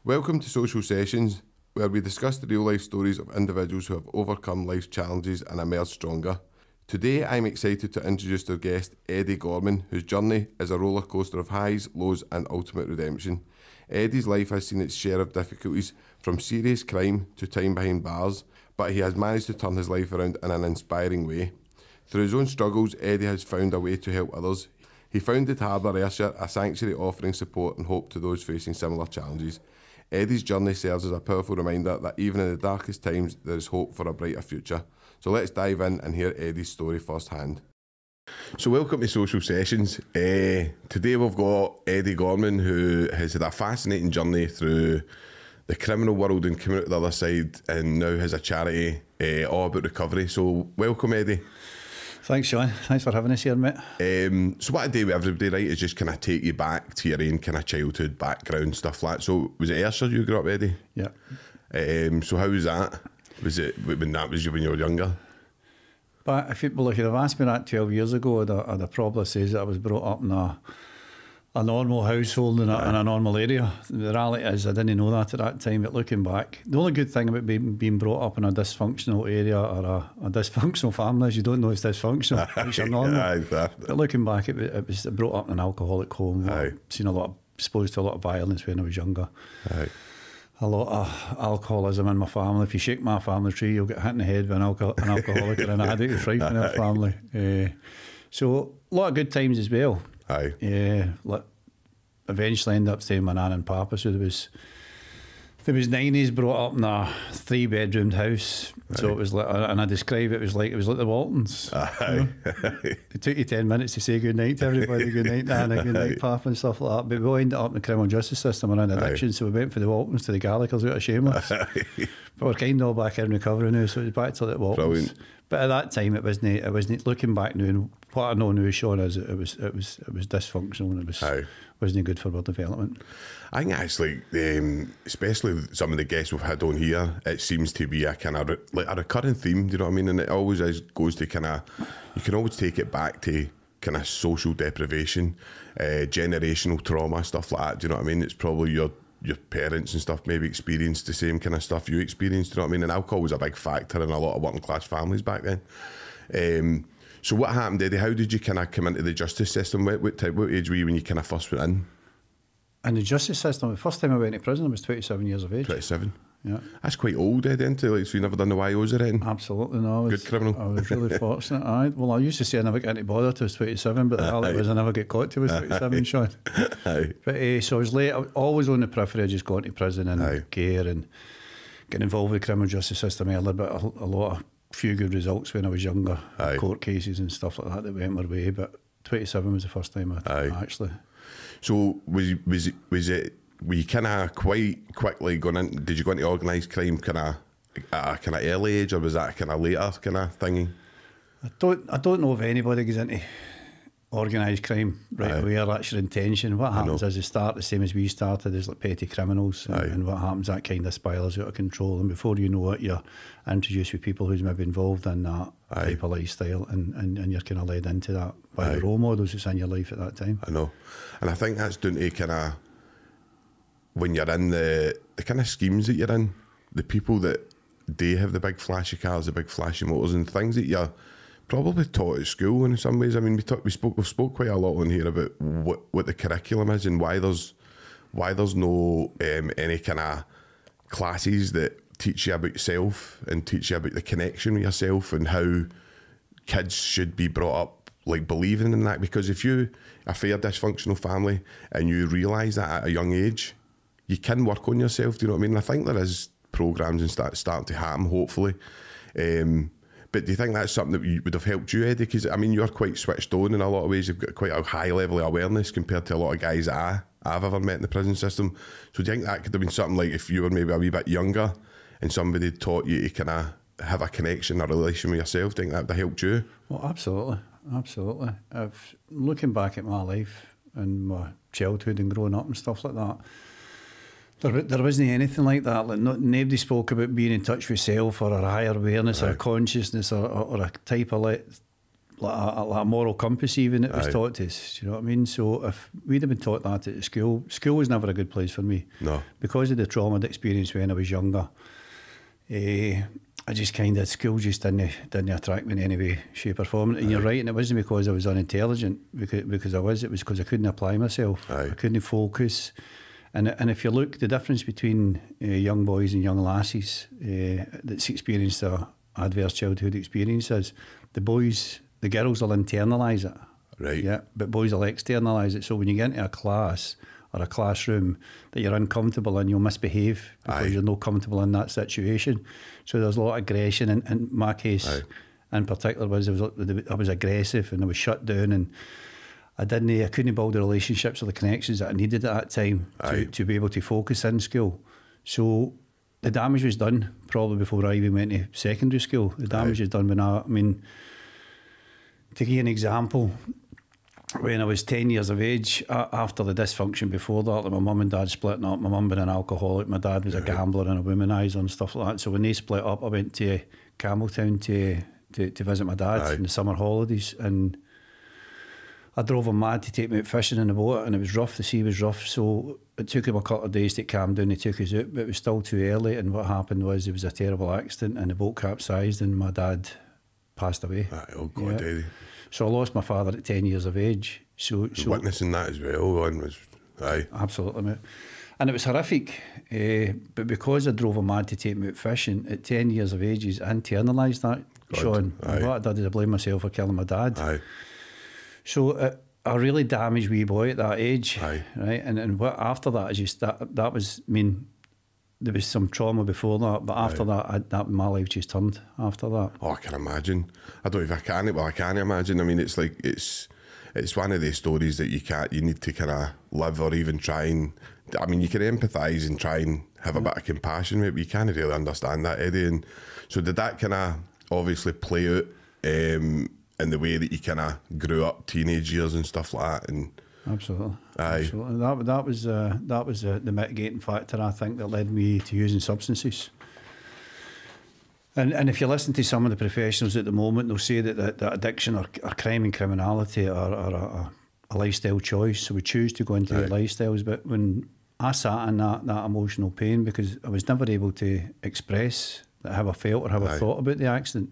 Welcome to Social Sessions, where we discuss the real-life stories of individuals who have overcome life's challenges and emerged stronger. Today, I'm excited to introduce our guest, Eddie Gorman, whose journey is a roller coaster of highs, lows and ultimate redemption. Eddie's life has seen its share of difficulties, from serious crime to time behind bars, but he has managed to turn his life around in an inspiring way. Through his own struggles, Eddie has found a way to help others. He founded Harbour Ayrshire, a sanctuary offering support and hope to those facing similar challenges. Eddie's journey serves as a powerful reminder that even in the darkest times, there is hope for a brighter future. So let's dive in and hear Eddie's story firsthand. So welcome to Social Sessions. Today we've got Eddie Gorman, who has had a fascinating journey through the criminal world and come out the other side, and now has a charity all about recovery. So welcome, Eddie. Thanks, Sean. Thanks for having us here, mate. So what I do with everybody, right, is just kind of take you back to your own kind of childhood background, stuff like that. So was it Ayrshire you grew up, Eddie? Yeah. So how was that? Was it when that was you when you were younger? But if people would have asked me that 12 years ago, I'd have probably said that I was brought up in a normal household in a normal area. The reality is I didn't know that at that time, but looking back, the only good thing about being brought up in a dysfunctional area or a dysfunctional family is you don't know it's dysfunctional, which are normal. But looking back, it was brought up in an alcoholic home. Seen exposed to a lot of violence when I was younger. A lot of alcoholism in my family. If you shake my family tree, you'll get hit in the head by an alcoholic or an addict who's right in our family. So a lot of good times as well. Eventually ended up staying with my nan and papa. So there was 90s, brought up in a 3-bedroomed house. So it was like, and I describe it was like the Waltons. It took you 10 minutes to say good night to everybody, good night Nana, good night Papa and stuff like that. But we all ended up in the criminal justice system around addiction, so we went for the Waltons to the Gallaghers out of Shameless. But we're kind of all back in recovery now, so it was back to the Waltons. Brilliant. But at that time, it wasn't looking back now, and what I know now, Sean, is it was dysfunctional, and it wasn't good for our development. I think actually, especially some of the guests we've had on here, it seems to be a kind of like a recurring theme. Do you know what I mean? And it always goes to kind of, you can always take it back to kind of social deprivation, generational trauma, stuff like that. Do you know what I mean? It's probably your parents and stuff maybe experienced the same kind of stuff you experienced. Do you know what I mean? And alcohol was a big factor in a lot of working class families back then. So what happened, Eddie? How did you kind of come into the justice system? What age were you when you kind of first went in? In the justice system, the first time I went to prison I was 27 years of age. 27? Yeah. That's quite old, Eddie, isn't it? Like, so you never done the YOs or anything? Absolutely, no. Good criminal. I was really fortunate. Well, I used to say I never got any bother till I was 27, but the reality was I never get caught till I was 27, Sean. But so I was late. I was always on the periphery of just going to prison and care and getting involved with the criminal justice system earlier, but a few good results when I was younger, court cases and stuff like that went my way. But 27 was the first time I actually. So was it? Were you kind of quite quickly going in? Did you go into organised crime kind of at a kind of early age, or was that kind of later kind of thingy? I don't know if anybody goes into organised crime right away, or that's your intention. What happens is they start the same as we started, as like petty criminals, and what happens, that kind of spirals out of control, and before you know it, you're introduced with people who's maybe involved in that type of lifestyle, and you're kind of led into that by the role models that's in your life at that time. I know, and I think that's down to kind of when you're in the kind of schemes that you're in, the people that they have the big flashy cars, the big flashy motors, and things that you're probably taught at school in some ways. I mean, we've spoke quite a lot on here about what the curriculum is and why there's no any kind of classes that teach you about yourself and teach you about the connection with yourself and how kids should be brought up like believing in that. Because if you a fair dysfunctional family and you realise that at a young age, you can work on yourself. Do you know what I mean? I think there is programs and starting to happen, hopefully. But do you think that's something that would have helped you, Eddie? Because, I mean, you're quite switched on in a lot of ways. You've got quite a high level of awareness compared to a lot of guys that I've ever met in the prison system. So do you think that could have been something like if you were maybe a wee bit younger and somebody taught you to kind of have a connection, a relation with yourself? Do you think that would have helped you? Well, absolutely. Absolutely. Looking back at my life and my childhood and growing up and stuff like that, there wasn't anything like that. Like nobody spoke about being in touch with self or a higher awareness or a consciousness or a type of like a moral compass even that was Aye. taught to us. Do you know what I mean? So if we'd have been taught that at school was never a good place for me. No. Because of the trauma I'd experienced when I was younger. I just kind of, school just didn't attract me in any way, shape or form. And you're right, and it wasn't because I was unintelligent, because it was because I couldn't apply myself. Aye. I couldn't focus. And if you look, the difference between young boys and young lassies that's experienced a adverse childhood experience is the girls will internalise it. Right. Yeah, but boys will externalise it. So when you get into a class or a classroom that you're uncomfortable in, you'll misbehave because Aye. you're not comfortable in that situation. So there's a lot of aggression. In my case, Aye. in particular, I was aggressive and I was shut down, and I couldn't build the relationships or the connections that I needed at that time to be able to focus in school. So the damage was done probably before I even went to secondary school. The damage was done when to give you an example, when I was 10 years of age, after the dysfunction before that, like my mum and dad splitting up, my mum being an alcoholic, my dad was a gambler and a womanizer and stuff like that. So when they split up, I went to Campbelltown to visit my dad in the summer holidays, and I drove him mad to take me out fishing in the boat, and it was rough, the sea was rough, so it took him a couple of days to calm down. They took us out, but it was still too early, and what happened was there was a terrible accident and the boat capsized and my dad passed away. Aye, oh God, Yeah. Eddie. So I lost my father at 10 years of age. So Witnessing that as well, one was, aye. absolutely, mate. And it was horrific, but because I drove him mad to take me out fishing at 10 years of age, he's internalised that, God, Sean. aye. And what I did is I blamed myself for killing my dad. Aye. So a really damaged wee boy at that age, Aye. right? And what after that is just that was, I mean, there was some trauma before that, but after that my life just turned after that. Oh, I can imagine. I don't know if I can. Well, I can imagine. I mean, it's like it's one of those stories that you need to kind of live or even try and. I mean, you can empathise and try and have a bit of compassion with it, but you can't really understand that, Eddie. And so did that kind of obviously play out in the way that you kind of grew up, teenage years and stuff like that? And Absolutely. Aye. Absolutely. That was the mitigating factor, I think, that led me to using substances. And if you listen to some of the professionals at the moment, they'll say that addiction or crime and criminality are a lifestyle choice. So we choose to go into the lifestyles. But when I sat in that emotional pain, because I was never able to express how I felt or how I thought about the accident.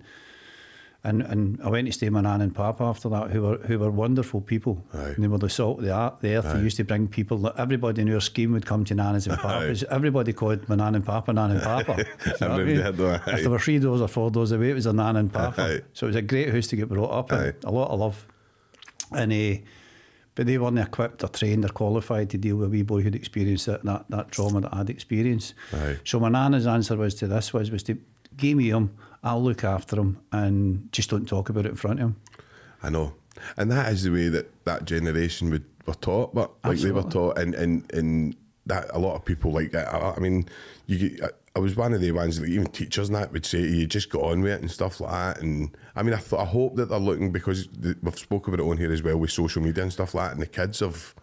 And I went to stay with my nan and papa after that, who were wonderful people. Aye. And they were the salt of the earth. They used to bring people. Everybody in our scheme would come to nanas and papas. Everybody called my nan and papa nan and papa. You know what I mean? If there were 3 doors or 4 doors away, it was a nan and papa. Aye. So it was a great house to get brought up in. A lot of love. And but they weren't equipped or trained or qualified to deal with a wee boy who'd experienced that trauma that I'd experienced. Aye. So my nana's answer was to give me him, I'll look after him, and just don't talk about it in front of him. I know, and that is the way that generation were taught, but like Absolutely. they were taught, and that a lot of people like. I mean, I was one of the ones that even teachers and that would say you just got on with it and stuff like that. And I mean, I hope that they're looking, because we've spoken about it on here as well with social media and stuff like that, and the kids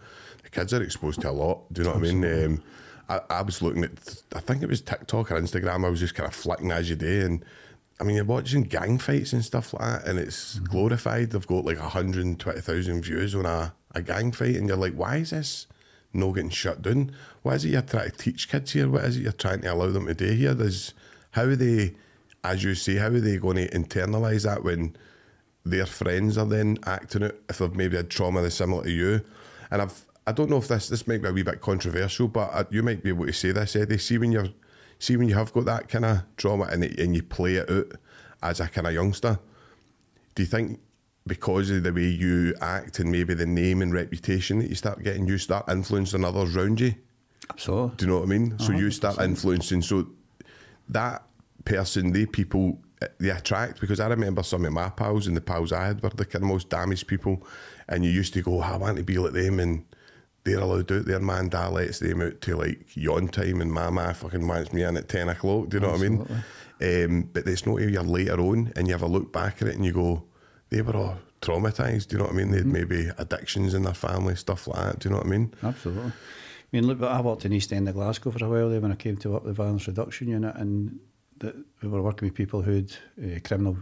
are exposed to a lot. Do you know what I mean? I was looking at, I think it was TikTok or Instagram. I was just kind of flicking as you do, and I mean, you're watching gang fights and stuff like that, and it's glorified. They've got like 120,000 views on a gang fight, and you're like, why is this no getting shut down? What is it you're trying to teach kids here? What is it you're trying to allow them to do here? How are they, as you say, how are they going to internalise that when their friends are then acting out if they've maybe had trauma that's similar to you? And I don't know if this might be a wee bit controversial, but you might be able to say this, Eddie. See when you have got that kind of trauma and you play it out as a kind of youngster, do you think because of the way you act and maybe the name and reputation that you start getting, you start influencing others around you? Absolutely. Do you know what I mean? 100%. So you start influencing. So that person, people, they attract, because I remember some of my pals and the pals I had were the kind of most damaged people, and you used to go, I want to be like them, and they're allowed out there, man, dad lets them out to like yawn time, and mama fucking wants me in at 10 o'clock, do you know Absolutely. what I mean? But it's not till you're later on and you have a look back at it and you go, they were all traumatised, do you know what I mean? They had maybe addictions in their family, stuff like that, do you know what I mean? Absolutely. I mean, look, I worked in East End of Glasgow for a while there when I came to work with the Violence Reduction Unit, and we were working with people who had criminal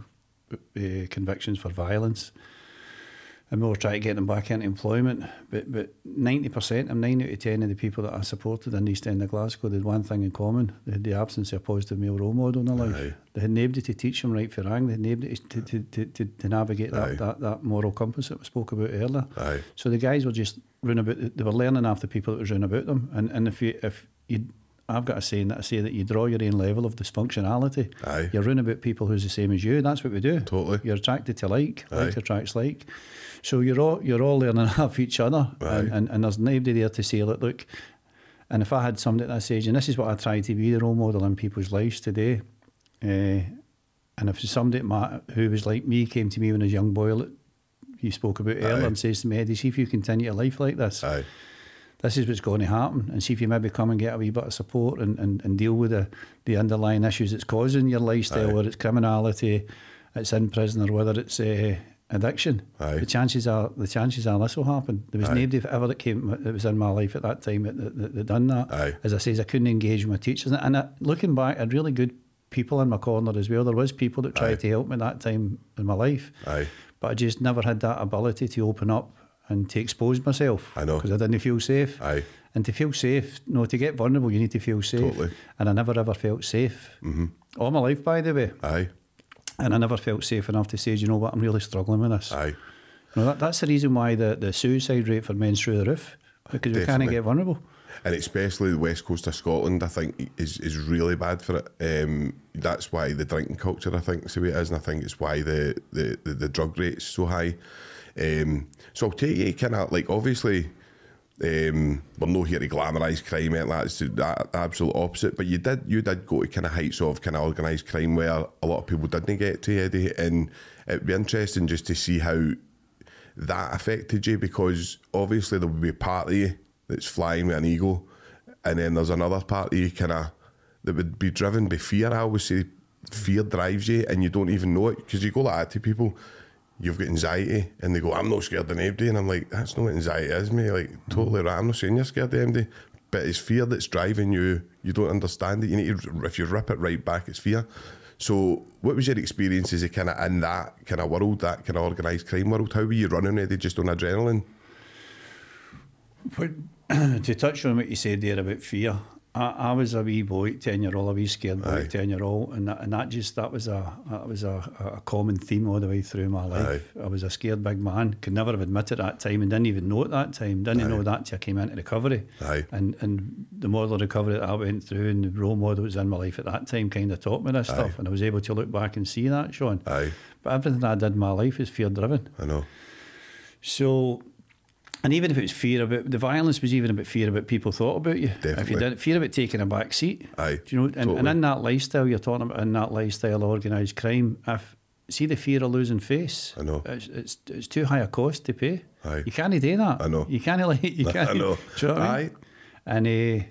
convictions for violence. And we were trying to get them back into employment. But 90%, 9 out of 10 of the people that I supported in the East End of Glasgow, they had one thing in common. They had the absence of a positive male role model in their life. Aye. They had nobody to teach them right for wrong. They had nobody to navigate that moral compass that we spoke about earlier. Aye. So the guys were just running about. They were learning off the people that was running about them. And if you I've got a saying that I say that you draw your own level of dysfunctionality. Aye. You're running about people who's the same as you. That's what we do. Totally. You're attracted to like Aye. attracts like. So you're all learning off each other, and there's nobody there to say, look. And if I had somebody at that age, and this is what I try to be the role model in people's lives today, and if somebody who was like me came to me when I was a young boy, like you spoke about earlier, and says to me, Eddie, see if you continue your life like this. Aye. This is what's going to happen, and see if you maybe come and get a wee bit of support and deal with the underlying issues that's causing your lifestyle, whether it's criminality, it's in prison, or whether it's addiction. Aye. The chances are this will happen. There was nobody ever that was in my life at that time that done that. Aye. As I say, I couldn't engage with my teachers, and looking back, I had really good people in my corner as well. There was people that tried to help me at that time in my life, but I just never had that ability to open up and to expose myself. I know. Because I didn't feel safe. Aye. And to feel safe, to get vulnerable, you need to feel safe. Totally. And I never ever felt safe. Mm-hmm. All my life, by the way. Aye. And I never felt safe enough to say, you know what, I'm really struggling with this. Aye. That's the reason why the suicide rate for men's through the roof, because we can't get vulnerable. And especially the west coast of Scotland, I think, is really bad for it. That's why the drinking culture, I think, is the way it is, and I think it's why the drug rate is so high. So I'll take you kind of like, obviously, we're not here to glamorise crime, that's the absolute opposite. But you did go to kind of heights of kind of organised crime where a lot of people didn't get to, Eddie, and it'd be interesting just to see how that affected you, because obviously there would be a part of you that's flying with an ego, and then there's another part of you kind of that would be driven by fear. I always say fear drives you, and you don't even know it, because you go like that to people. You've got anxiety, and they go, I'm not scared of anybody, and I'm like, that's not what anxiety is, mate. Like, totally right. I'm not saying you're scared of anybody, but it's fear that's driving you. You don't understand it. You need to, if you rip it right back, it's fear. So what was your experiences of kind of in that kind of world, that kind of organised crime world? How were you running, Eddie, just on adrenaline? To touch on what you said there about fear, I was a wee boy, 10-year-old, a wee scared boy, 10-year-old, and that was a common theme all the way through my life. I was a scared big man, could never have admitted at that time, and didn't even know at that time. Didn't know that till I came into recovery. And the model of recovery that I went through and the role model that was in my life at that time kind of taught me this stuff, and I was able to look back and see that, Sean. But everything I did in my life is fear driven. I know. So. And even if it was fear about the violence, was even about fear about people thought about you. Definitely. If you did fear about taking a back seat. Do you know? And, totally. and in that lifestyle you're talking about, in that lifestyle of organised crime, see the fear of losing face. I know. It's too high a cost to pay. You can't do that. I know. You can't you can't. I know. Do you know what I mean? And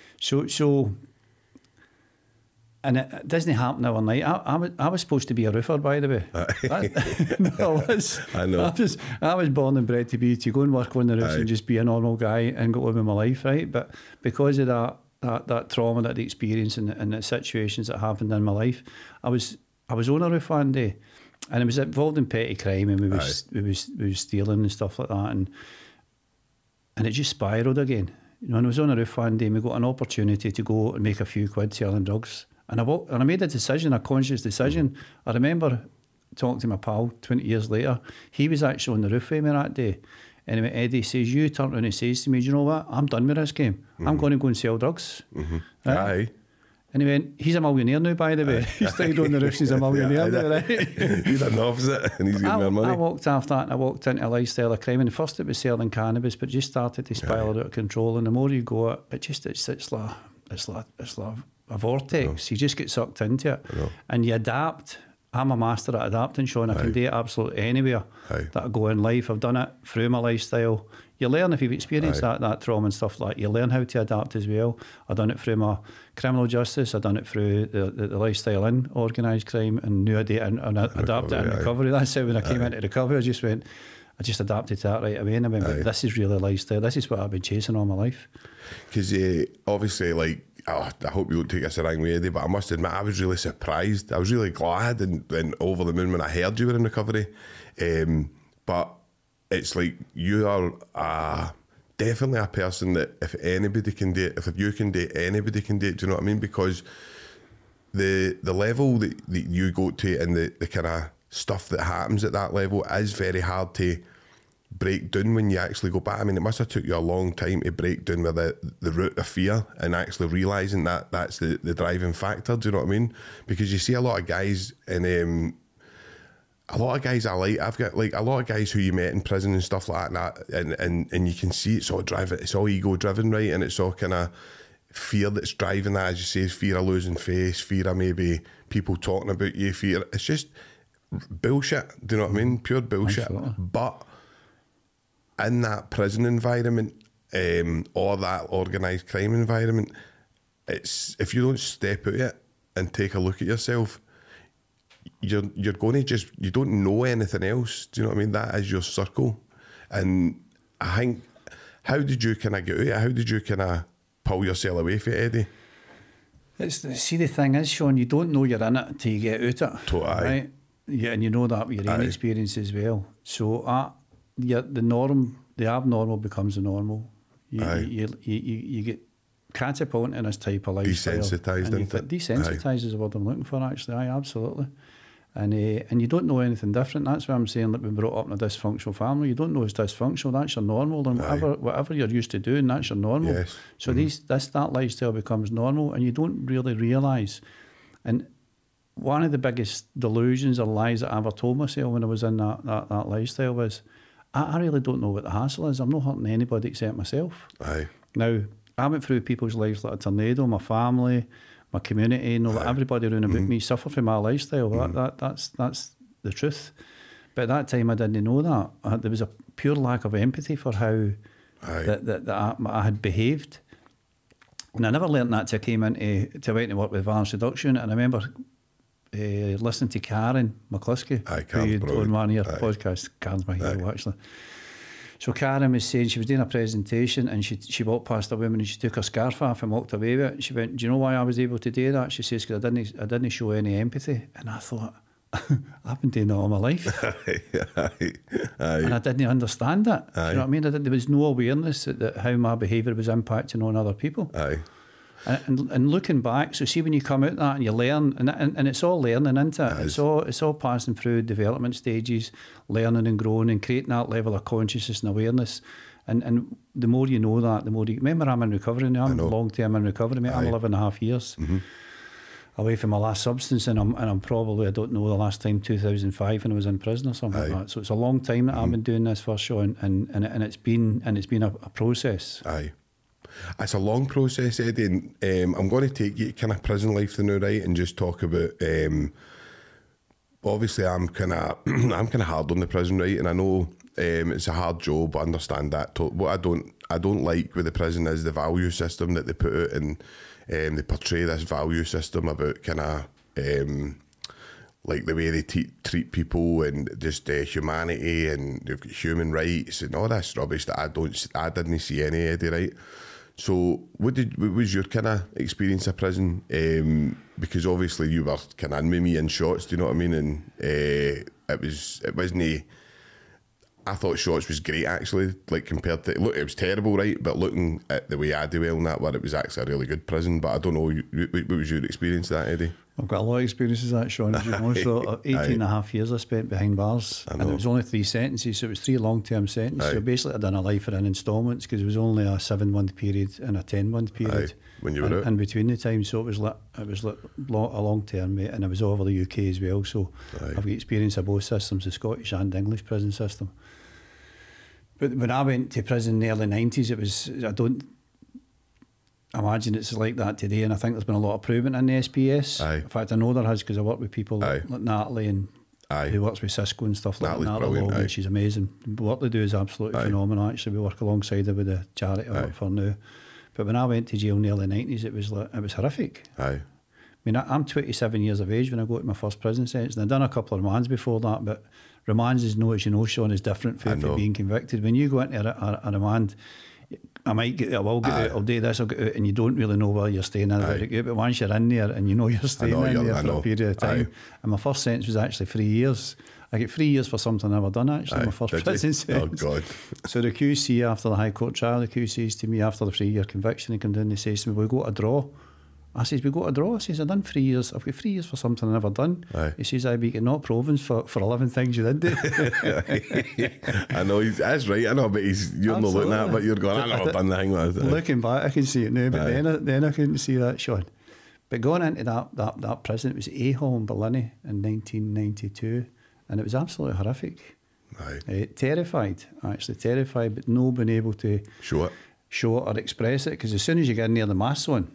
and it doesn't happen overnight. I was supposed to be a roofer, by the way. No, I know. I was born and bred to go and work on the roofs and just be a normal guy and go on with my life, right? But because of that trauma, that experience, and the situations that happened in my life, I was on a roof one day, and I was involved in petty crime, and we was stealing and stuff like that, and it just spiralled again. And I was on a roof one day, and we got an opportunity to go and make a few quid selling drugs. And I made a decision, a conscious decision. I remember talking to my pal 20 years later. He was actually on the roof with me that day. And he went, Eddie, says, you turned around and says to me, do you know what? I'm done with this game. I'm going to go and sell drugs. Right? And he went, he's a millionaire now, by the way. He's stayed on the roofs, he's a millionaire now, right? He's done the opposite, and he's getting more money. I walked after that, and I walked into a lifestyle of crime. And first it was selling cannabis, but just started to spiral out of control. And the more you go, it's like a vortex. You just get sucked into it, and you adapt. I'm a master at adapting, Sean. I can do it absolutely anywhere that I go in life. I've done it through my lifestyle. You learn, if you've experienced that trauma and stuff like that, you learn how to adapt as well. I've done it through my criminal justice. I've done it through the lifestyle in organised crime, and knew I did and adapted it in recovery. That's how when I came into recovery, I just adapted to that right away, and I went, this is really lifestyle. This is what I've been chasing all my life. Because obviously, like, I hope you don't take this the wrong way, Eddie, but I must admit I was really surprised. I was really glad and over the moon when I heard you were in recovery. But it's like you are definitely a person that if anybody can do it, if you can do it, anybody can do it. Do you know what I mean? Because the level that you go to and the kind of stuff that happens at that level is very hard to break down when you actually go back. I mean, it must have took you a long time to break down with the root of fear and actually realising that that's the driving factor. Do you know what I mean? Because you see a lot of guys and a lot of guys I like. I've got like a lot of guys who you met in prison and stuff like that, and you can see it's all ego driven, right? And it's all kind of fear that's driving that, as you say, fear of losing face, fear of maybe people talking about you, fear. It's just bullshit. Do you know what I mean? Pure bullshit. Absolutely. But in that prison environment, or that organised crime environment, it's if you don't step out it and take a look at yourself, you're going to you don't know anything else. Do you know what I mean? That is your circle. And I think, how did you kind of get out of it? How did you kind of pull yourself away from it, Eddie? See, the thing is, Sean, you don't know you're in it until you get out it. Totally. Right? Yeah, and you know that with your own experience as well. So the abnormal becomes the normal. You get catapulted in this type of lifestyle. Desensitised, isn't it? Desensitised is the word I'm looking for, actually. Absolutely. And you don't know anything different. That's why I'm saying that we've brought up in a dysfunctional family. You don't know it's dysfunctional. That's your normal. And whatever you're used to doing, that's your normal. Yes. So that lifestyle becomes normal, and you don't really realise. And one of the biggest delusions or lies that I ever told myself when I was in that lifestyle was, I really don't know what the hassle is. I'm not hurting anybody except myself. Aye. Now, I went through people's lives like a tornado, my family, my community, like everybody around about me suffer from my lifestyle. That's the truth. But at that time, I didn't know that. There was a pure lack of empathy for how that I had behaved. And I never learnt that till I came into went to work with Violence Reduction. And I remember listening to Karen McCluskey, who you'd on one of your podcasts. Karen's my hero, actually. So Karen was saying, she was doing a presentation and she walked past a woman and she took her scarf off and walked away with it. She went, "Do you know why I was able to do that?" She says, "Because I didn't show any empathy." And I thought, I've been doing that all my life. And I didn't understand that. You know what I mean? There was no awareness that how my behaviour was impacting on other people. And looking back, so see when you come out that and you learn, and it's all learning, isn't it? It's all passing through development stages, learning and growing and creating that level of consciousness and awareness. And the more you know that, the more you... Remember, I'm in recovery now. I'm long-term in recovery, mate. I'm 11.5 years away from my last substance, and I'm probably, I don't know, the last time 2005 when I was in prison or something like that. So it's a long time that I've been doing this for, Sean, and it's been a process. It's a long process, Eddie, and I'm going to take you to kind of prison life now, right, and just talk about. Obviously, I'm kind of hard on the prison, right, and I know it's a hard job. I understand that. What I don't like with the prison is the value system that they put out, and they portray this value system about kind of like the way they treat people and just humanity and they've got human rights and all this rubbish that I didn't see any, Eddie, right? So what was your kind of experience of prison? Because obviously you were kind of in with me in shots, do you know what I mean? And it wasn't. I thought shots was great actually, like compared to look, it was terrible, right? But looking at the way I do well in that one, it was actually a really good prison. But I don't know, what was your experience of that, Eddie? I've got a lot of experiences of that, Sean, as you know. So 18.5 years I spent behind bars, and it was only 3 sentences, so it was 3 long-term sentences. So basically I'd done a life in instalments because it was only a 7-month period and a 10-month period when you were out. In between the time. So it was a long-term, mate, and I was over the UK as well. So I've got experience of both systems, the Scottish and English prison system. But when I went to prison in the early 90s, it was, I don't imagine it's like that today, and I think there's been a lot of improvement in the SPS. In fact, I know there has, because I work with people like Natalie and who works with Cisco and stuff like that. Natalie Logan, she's amazing. The work they do is absolutely phenomenal. Actually, we work alongside her with the charity I work for now. But when I went to jail in the early 90s, it was horrific. I mean, I'm 27 years of age when I got to my first prison sentence, and I'd done a couple of remands before that, but remands is, as you know, Sean, is different from being convicted. When you go into a remand, I might get, I will get out, I'll do this, I'll get out, and you don't really know where you're staying in. But once you're in there and you know you're staying in there for a period of time. And my first sentence was actually 3 years. I get 3 years for something I never done, actually, my first prison sentence. Oh, God. So the QC, after the High Court trial, the QC says to me, after the 3-year conviction, he comes in and he says to me, we go to draw. I says, we go to draw. I says, I've done 3 years. I've got 3 years for something I've never done. He says, I be getting not province for 11 things you did do. I know, that's right, I know, but you're not looking at it, but you're going, I've never done the thing. Looking back, I can see it now, but then I couldn't see that, Sean. But going into that prison, it was A-Hall in Berlin in 1992, and it was absolutely horrific. Terrified, but no being able to show it or express it, because as soon as you get in there, the masks on.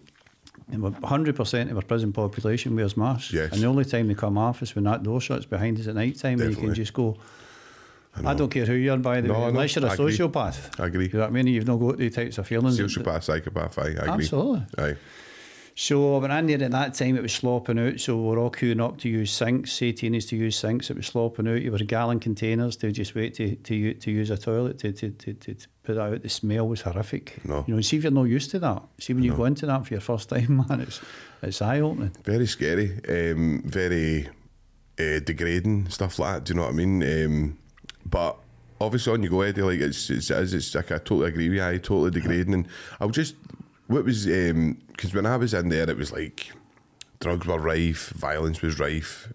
100% of our prison population wears masks, and the only time they come off is when that door shuts behind us at night time, and you can just go. I don't care who you are, by the way, unless you're a sociopath. I agree. You know what I mean? You've not got the types of feelings. Sociopath, psychopath, I agree. Absolutely. So when in there at that time, it was slopping out. So we're all queuing up to use sinks. 18 is to use sinks. It was slopping out. You were gallon containers to just wait to use a toilet to put that out. The smell was horrific. No. You know, see if you're not used to that. See when you go into that for your first time, man, it's eye opening. Very scary. Very degrading stuff like that. Do you know what I mean? But obviously on you go, Eddie. Like it's like I totally agree with you. I totally degrading, and I'll just. What was, because when I was in there, it was like drugs were rife, violence was rife,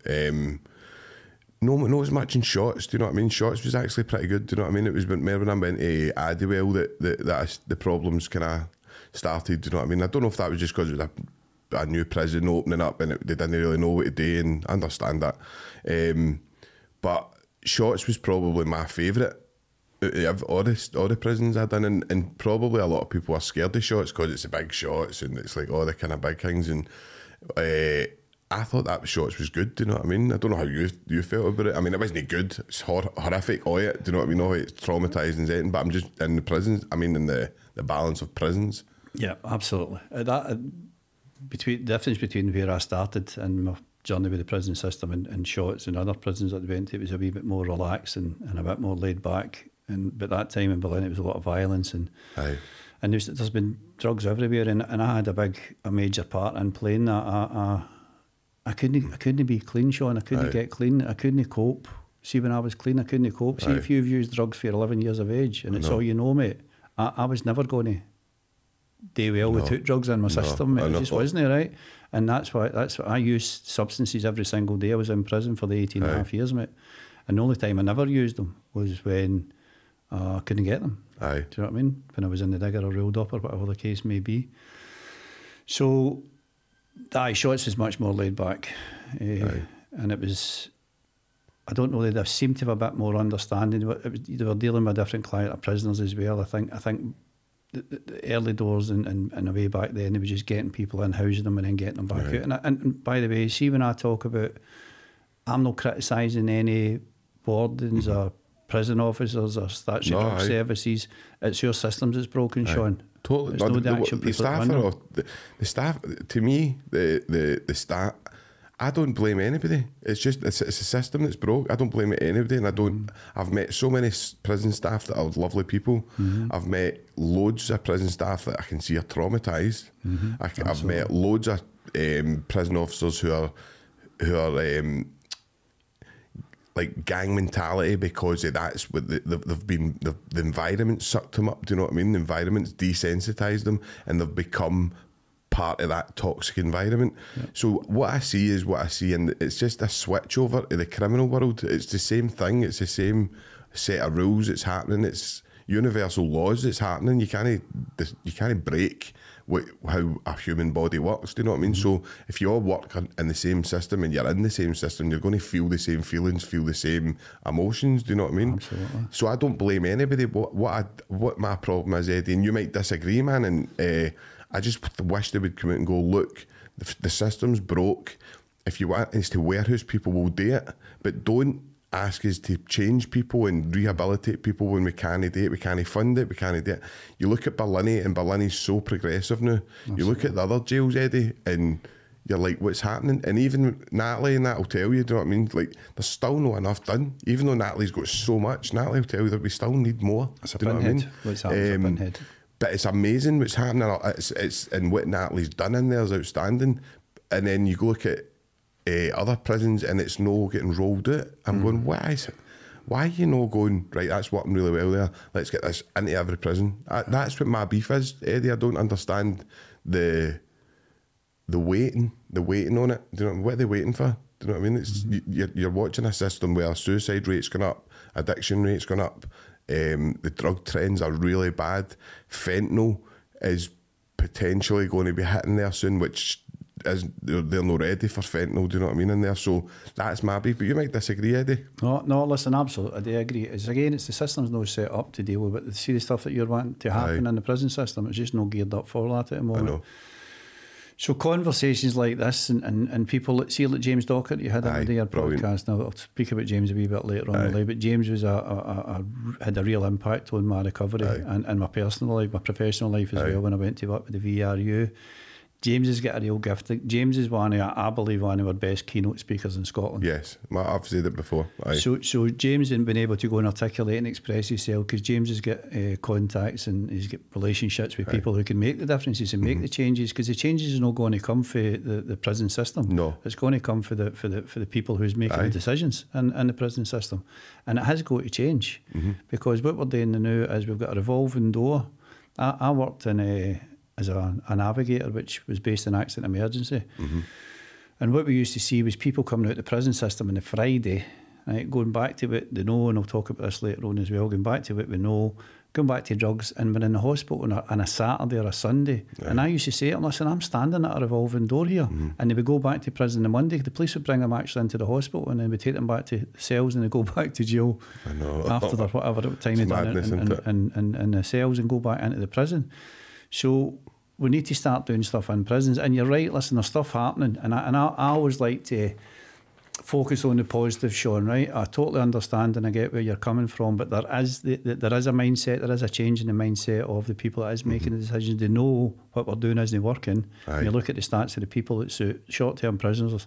no as much in shots, do you know what I mean? Shots was actually pretty good, do you know what I mean? It was when I went to Addiewell that the problems kind of started, do you know what I mean? I don't know if that was just because it was a new prison opening up and they didn't really know what to do, and I understand that. But shots was probably my favourite. All the prisons I've done, and probably a lot of people are scared of shots because it's the big shots and it's like all the kind of big things. And I thought that shots was good. Do you know what I mean? I don't know how you felt about it. I mean, it wasn't good. It's horrific. Do you know what I mean? Oh, it's traumatising and anything. But I'm just in the prisons. I mean, in the balance of prisons. Yeah, absolutely. The difference between where I started and my journey with the prison system and shots and other prisons that I went to, it was a wee bit more relaxed and a bit more laid back. But that time in Berlin, it was a lot of violence and there's been drugs everywhere, and I had a major part in playing that. I couldn't be clean, Sean. I couldn't get clean. I couldn't cope. See, when I was clean, I couldn't cope. See, if you've used drugs for 11 years of age and it's all you know, mate, I was never going to do well with drugs in my system. It just wasn't, right? And that's why I used substances every single day. I was in prison for the 18 and a half years, mate. And the only time I never used them was when I couldn't get them. Do you know what I mean? When I was in the digger or rolled up or whatever the case may be. So, shots was much more laid back. And it was, I don't know, they seemed to have a bit more understanding. They were dealing with a different client of prisoners as well. I think the early doors and a way back then, they were just getting people in, housing them and then getting them back out. And by the way, see, when I talk about, I'm not criticising any wardens or prison officers or statutory services. It's your systems that's broken, Sean. Totally. It's not the actual people that run them. The staff, to me, the staff, I don't blame anybody. It's just it's a system that's broke. I don't blame anybody, and I've met so many prison staff that are lovely people. I've met loads of prison staff that I can see are traumatised. I've met loads of prison officers who are like gang mentality because that's what the environment sucked them up. Do you know what I mean? The environment's desensitised them, and they've become part of that toxic environment. So what I see is what I see, and it's just a switch over to the criminal world. It's the same thing. It's the same set of rules. It's happening. It's universal laws. It's happening. You can't break how a human body works. Do you know what I mean? So if you all work in the same system and you're in the same system, you're going to feel the same feelings, feel the same emotions. Do you know what I mean? Absolutely. So I don't blame anybody. What my problem is, Eddie, and you might disagree, man, and I just wish they would come out and go, look, the system's broke. If you want us to warehouse people, we'll do it, but don't ask us to change people and rehabilitate people when we can't do it, we can't fund it, we can't do it. You look at Berlin, and Berlin is so progressive now. Absolutely. You look at the other jails, Eddie, and you're like, what's happening? And even Natalie and that will tell you, do you know what I mean? Like, there's still not enough done. Even though Natalie's got so much, Natalie will tell you that we still need more. It's a do you know what I mean? What's happening a pinhead. But it's amazing what's happening. And what Natalie's done in there is outstanding. And then you go look at other prisons and it's no getting rolled out. I'm going, why are you not going, right, that's working really well there, let's get this into every prison. That's what my beef is, Eddie. I don't understand the waiting on it. Do you know what are they waiting for? Do you know what I mean? It's you're watching a system where suicide rates gone up, addiction rates gone up, the drug trends are really bad. Fentanyl is potentially going to be hitting there soon, which is they're not ready for fentanyl. Do you know what I mean in there? So that's my beef. But you might disagree, Eddie. No, listen, absolutely, I do agree. It's the system's not set up to deal with it. The serious stuff that you're wanting to happen in the prison system, it's just not geared up for that at the moment. I know. So conversations like this and people see like James Dockett, you had him on your podcast. Now I'll speak about James a wee bit later on in the life, but James was had a real impact on my recovery and my personal life, my professional life as well. When I went to work with the VRU, James has got a real gift. James is I believe one of our best keynote speakers in Scotland. Yes, I've said it before. So James hasn't been able to go and articulate and express himself because James has got contacts and he's got relationships with people who can make the differences and make the changes, because the changes is not going to come for the prison system. No, it's going to come for the people who's making the decisions in the prison system, and it has got to change because what we're doing now is we've got a revolving door. I worked in as a navigator, which was based in accident emergency. And what we used to see was people coming out of the prison system on the Friday, right, going back to what they know, and I'll talk about this later on as well, going back to what we know, going back to drugs, and we're in the hospital on a Saturday or a Sunday. And I used to say to them, listen, I'm standing at a revolving door here. And they would go back to prison on Monday. The police would bring them actually into the hospital, and then we'd take them back to the cells, and they go back to jail after their whatever time they'd done in the cells, and go back into the prison. So we need to start doing stuff in prisons. And you're right, listen, there's stuff happening. And I always like to focus on the positive, Sean, right? I totally understand and I get where you're coming from, but there is a mindset, there is a change in the mindset of the people that is making the decisions. They know what we're doing isn't working. When you look at the stats of the people that suit short-term prisoners,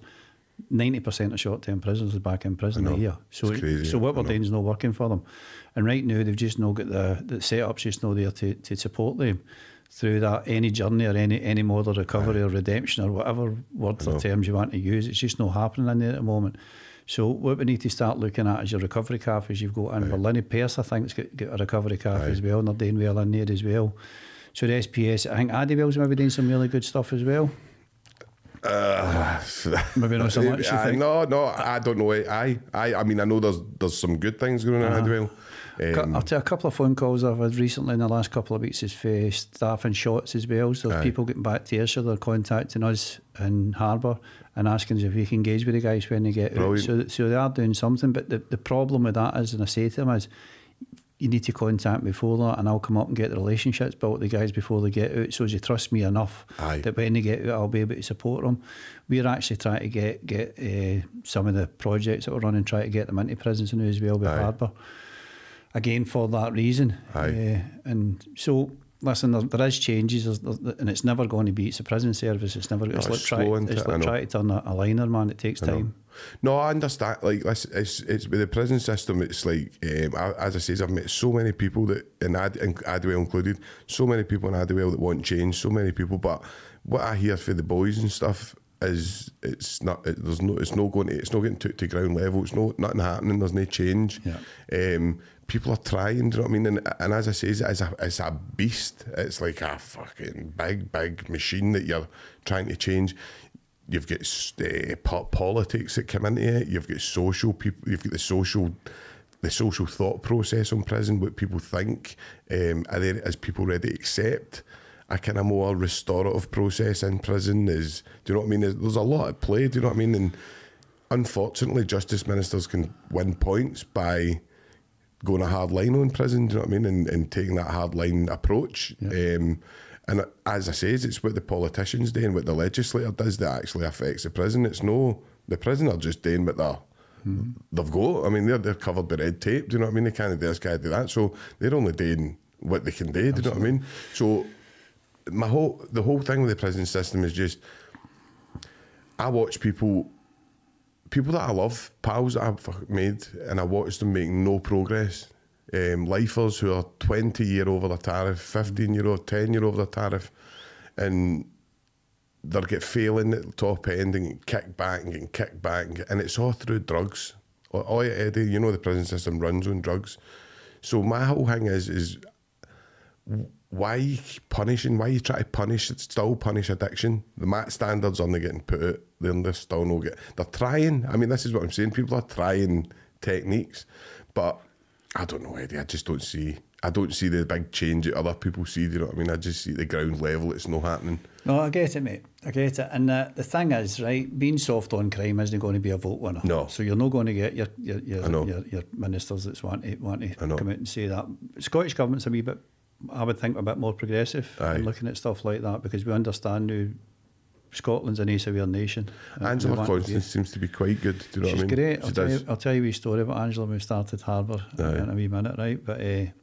90% of short-term prisoners is back in prison a year. So what we're doing is not working for them. And right now they've just not got the setups just not there to support them through that, any journey or any mode of recovery or redemption or whatever words or terms you want to use. It's just not happening in there at the moment. So what we need to start looking at is your recovery cafes you've got in. Lenny Pierce, I think, has got a recovery cafe as well, and they're doing well in there as well. So the SPS, I think Addiewell's maybe doing some really good stuff as well. Maybe not so much. You think? No, I don't know. I mean, I know there's some good things going on at Addiewell. I'll take a couple of phone calls I've had recently in the last couple of weeks is for staff and shots as well. So people getting back to Ayrshire, they're contacting us in Harbour and asking us if we can engage with the guys when they get out. So they are doing something. But the problem with that is, and I say to them, is you need to contact me before that, and I'll come up and get the relationships built with the guys before they get out, so as you trust me enough that when they get out I'll be able to support them. We're actually trying to get some of the projects that we're running, try to get them into prisons now as well with Harbour, again for that reason. And so listen, there is changes, and it's never going to be, it's a prison service, it's never, it's like trying to turn a liner, man, it takes time. No, I understand. Like, it's with the prison system. It's like, as I say, I've met so many people that, and Addiewell included, so many people in Addiewell that want change. So many people, but what I hear for the boys and stuff is it's not getting to ground level. It's nothing happening. There's no change. People are trying. Do you know what I mean? And as I say, it's a beast. It's like a fucking big machine that you're trying to change. You've got politics that come into it. You've got social people. You've got the social thought process on prison. What people think. Is people ready to accept a kind of more restorative process in prison? Do you know what I mean? There's a lot at play. Do you know what I mean? And unfortunately, justice ministers can win points by going a hard line on prison. Do you know what I mean? And taking that hard line approach. And as I say, it's what the politicians do and what the legislator does that actually affects the prison. It's no, the prison are just doing what they've got. I mean, they're covered by red tape. Do you know what I mean? They can't do this, can't do that. So they're only doing what they can do. Do you know what I mean? So the whole thing with the prison system is just, I watch people that I love, pals that I've made, and I watch them make no progress. Lifers who are 20-year over the tariff, 15-year over, 10-year over the tariff, and they'll get failing at the top end and get kicked back and getting kicked back, and it's all through drugs. Oh, Eddie, you know the prison system runs on drugs. So my whole thing is why you punishing? Why you try to punish? Still punish addiction. The MAT standards aren't getting put out. They're still no get. They're trying. I mean, this is what I'm saying. People are trying techniques, but I don't know, Eddie. I just don't see. I don't see the big change that other people see. Do you know what I mean? I just see at the ground level it's not happening. No, I get it, mate. I get it. And the thing is, right, being soft on crime isn't going to be a vote winner. No. So you're not going to get your ministers that want to come out and say that. Scottish Government's a wee bit, I would think, a bit more progressive in looking at stuff like that, because we understand now Scotland's an ace-aware nation. Angela Constance seems to be quite good. Do you know what I mean? She's great. I'll tell you a wee story about Angela when we started Harbour in a wee minute, right? But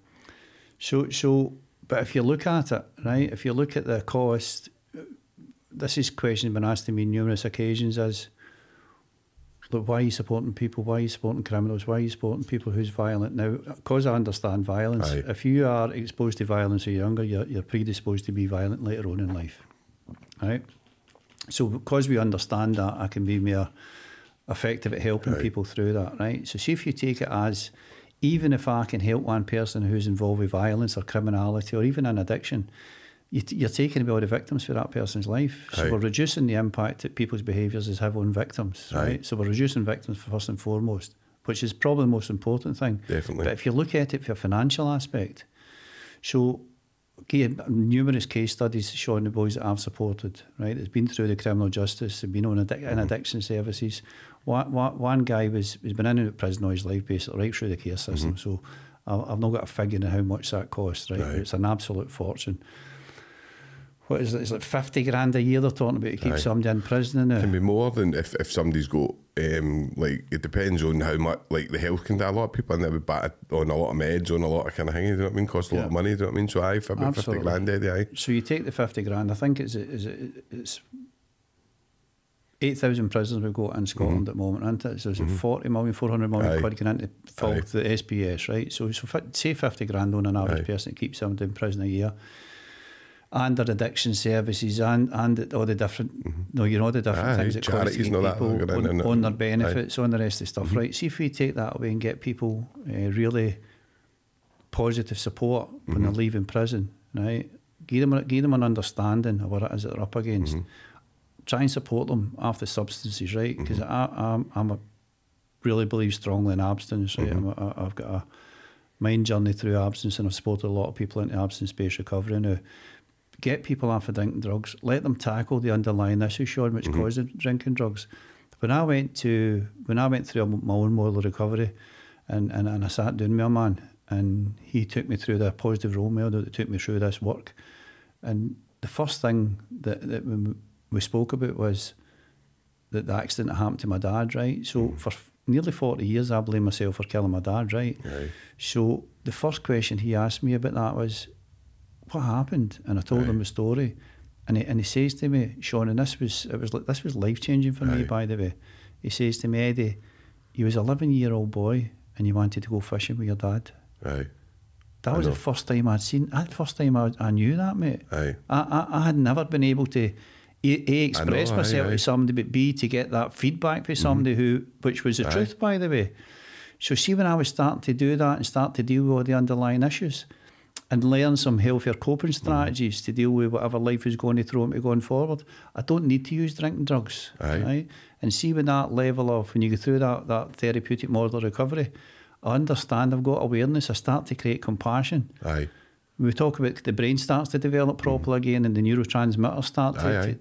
but if you look at it, right, if you look at the cost, this is a question been asked to me on numerous occasions, is, look, why are you supporting people? Why are you supporting criminals? Why are you supporting people who's violent? Now, because I understand violence, if you are exposed to violence when you're younger, you're predisposed to be violent later on in life, right? So because we understand that, I can be more effective at helping people through that, right? So see if you take it as, even if I can help one person who's involved with violence or criminality or even an addiction, you're taking away all the victims for that person's life. So we're reducing the impact that people's behaviours have on victims, right? So we're reducing victims first and foremost, which is probably the most important thing. Definitely. But if you look at it for a financial aspect, so numerous case studies showing the boys that I've supported, right? It's been through the criminal justice, they've been on in addiction services. One guy was been in and out of prison all his life, basically, right through the care system. So I've not got a figure on how much that costs, right? It's an absolute fortune. What is it? It's like 50 grand a year they're talking about to keep somebody in prison now. It can be more than if somebody's got, like, it depends on how much, like, the health can do. A lot of people in there would bat on a lot of meds, on a lot of kind of thing, you know what I mean? Cost a lot of money, do you know what I mean? So about 50 grand, Eddie, So you take the 50 grand, I think it's 8,000 prisoners we've got in Scotland at the moment, isn't it? So it's 40 million, 400 million quid going into the SPS, right? So say 50 grand on an average person that keeps somebody in prison a year. And their addiction services and all the different, all the different things that cost to keep people on their benefits, on the rest of the stuff, right? See if we take that away and get people really positive support when they're leaving prison, right? Give them an understanding of what it is that they're up against. Try and support them after substances, right? Because I really believe strongly in abstinence, right? I've got a mind journey through abstinence, and I've supported a lot of people into abstinence-based recovery now. Get people off of drinking drugs. Let them tackle the underlying issue, Sean, which causes drinking drugs. When I went through my own model of recovery, and I sat down with a man, and he took me through the positive role model that took me through this work. And the first thing that we spoke about was that the accident that happened to my dad, right? So for nearly 40 years, I blamed myself for killing my dad, right? So the first question he asked me about that was, what happened? And I told him the story, and he says to me, Sean, and this was life changing for me, by the way. He says to me, Eddie, you was 11-year-old boy and you wanted to go fishing with your dad. That was the first time I'd seen. That first time I knew that, mate. I had never been able to A, express myself to somebody, but B, to get that feedback from somebody which was the truth, by the way. So see, when I was starting to do that and start to deal with all the underlying issues, and learn some healthier coping strategies to deal with whatever life is going to throw me going forward, I don't need to use drinking drugs, right? And see, when that level of, when you go through that therapeutic model of recovery, I understand, I've got awareness, I start to create compassion. When we talk about the brain starts to develop properly again, and the neurotransmitters start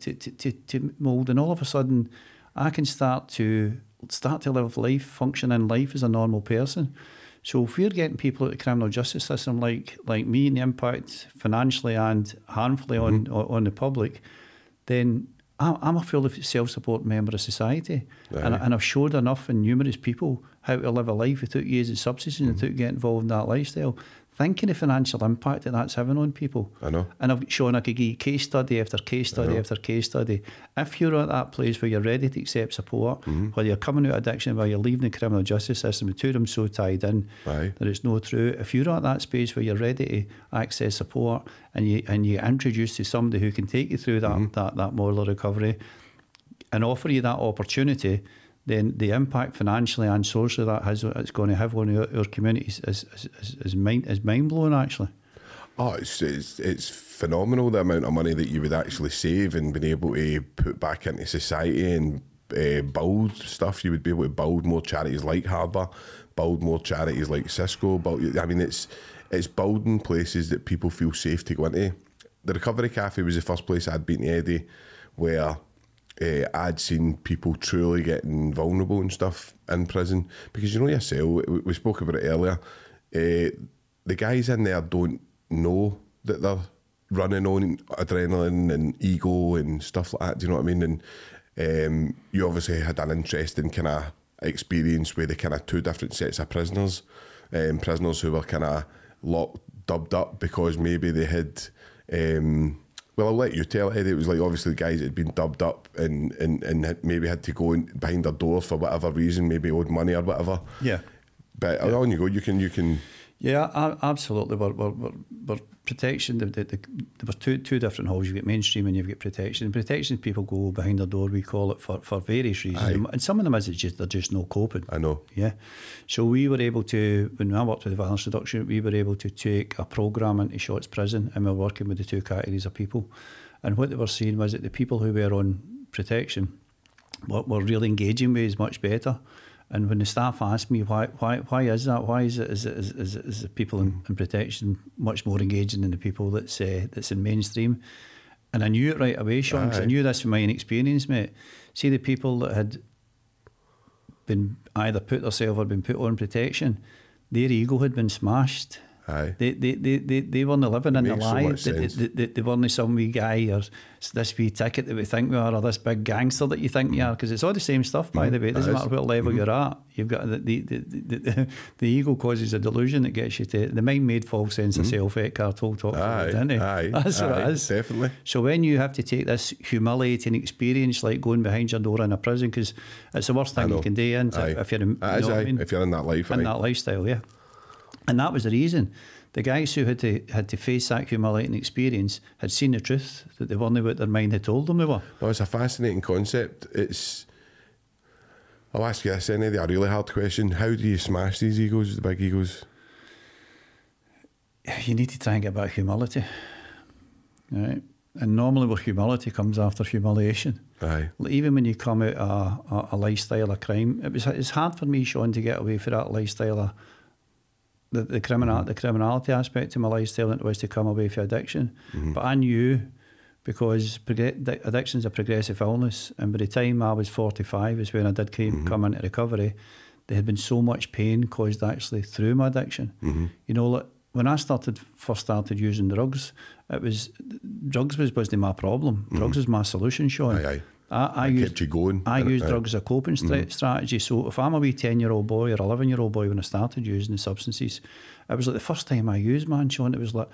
to mould, and all of a sudden I can start to live life, function in life as a normal person. So if we're getting people out of the criminal justice system like me, and the impact financially and harmfully on the public, then I'm a fully self-support member of society. And I've showed enough in numerous people how to live a life without using substances and without getting involved in that lifestyle, Thinking the financial impact that that's having on people. I know. And I've shown I could give you case study after case study after case study. If you're at that place where you're ready to accept support, whether you're coming out of addiction, where you're leaving the criminal justice system with two of them so tied in that it's no true. If you're at that space where you're ready to access support and you introduce to somebody who can take you through that moral recovery and offer you that opportunity, then the impact financially and socially that it's going to have on our communities is mind blowing actually. Oh, it's phenomenal the amount of money that you would actually save and been able to put back into society and build stuff. You would be able to build more charities like Harbour, build more charities like Cisco. I mean, it's building places that people feel safe to go into. The Recovery Cafe was the first place I'd been to, Eddie, where I'd seen people truly getting vulnerable and stuff in prison. Because you know yourself, we spoke about it earlier, the guys in there don't know that they're running on adrenaline and ego and stuff like that, do you know what I mean? And you obviously had an interesting kind of experience with the kind of two different sets of prisoners, prisoners who were kind of dubbed up because maybe they had... well, I'll let you tell it, Eddie. It was like obviously the guys that had been dubbed up and maybe had to go behind their door for whatever reason, maybe owed money or whatever. Yeah. But on you go, you can. Yeah, absolutely. We're protection. There were two different halls. You've got mainstream and you've got protection. Protection, people go behind their door, we call it, for various reasons. And some of them is they're just not coping. I know. Yeah. So we were able to, when I worked with the violence reduction, we were able to take a programme into Shotts Prison, and we're working with the two categories of people. And what they were seeing was that the people who were on protection were really engaging with us much better. And when the staff asked me why is that? Why is the people in protection much more engaging than the people that's in mainstream? And I knew it right away, Sean, because I knew this from my own experience, mate. See, the people that had been either put themselves or been put on protection, their ego had been smashed. Aye. They weren't living in the lie. They weren't some wee guy or this wee ticket that we think we are, or this big gangster that you think you are, because it's all the same stuff, by the way. It doesn't matter what level you're at. You've got the ego causes a delusion that gets you to the mind-made false sense of self. Eckhart Tolle talked about it, didn't he? That's what it is. Definitely. So when you have to take this humiliating experience like going behind your door in a prison, because it's the worst thing you can do, if you're if you're in that life, in that lifestyle, yeah. And that was the reason. The guys who had to face that humiliating experience had seen the truth, that they weren't what their mind had told them they were. Well, it's a fascinating concept. I'll ask you this, Eddie, a really hard question. How do you smash these egos, the big egos? You need to try and get back humility. Right? And normally where humility comes after humiliation. Aye. Even when you come out a lifestyle of crime, it's hard for me, Sean, to get away from that lifestyle of the criminality aspect of my lifestyle, and it was to come away from addiction. But I knew, because addiction's a progressive illness, and by the time I was 45 is when I did come into recovery. There had been so much pain caused actually through my addiction. You know, like, when I first started using drugs, drugs wasn't my problem. Drugs was my solution, Sean. Aye. I kept you going. I used drugs as a coping strategy. So if I'm a wee 10-year-old boy or 11-year-old boy when I started using the substances, it was like the first time I used, man, Sean, it was like,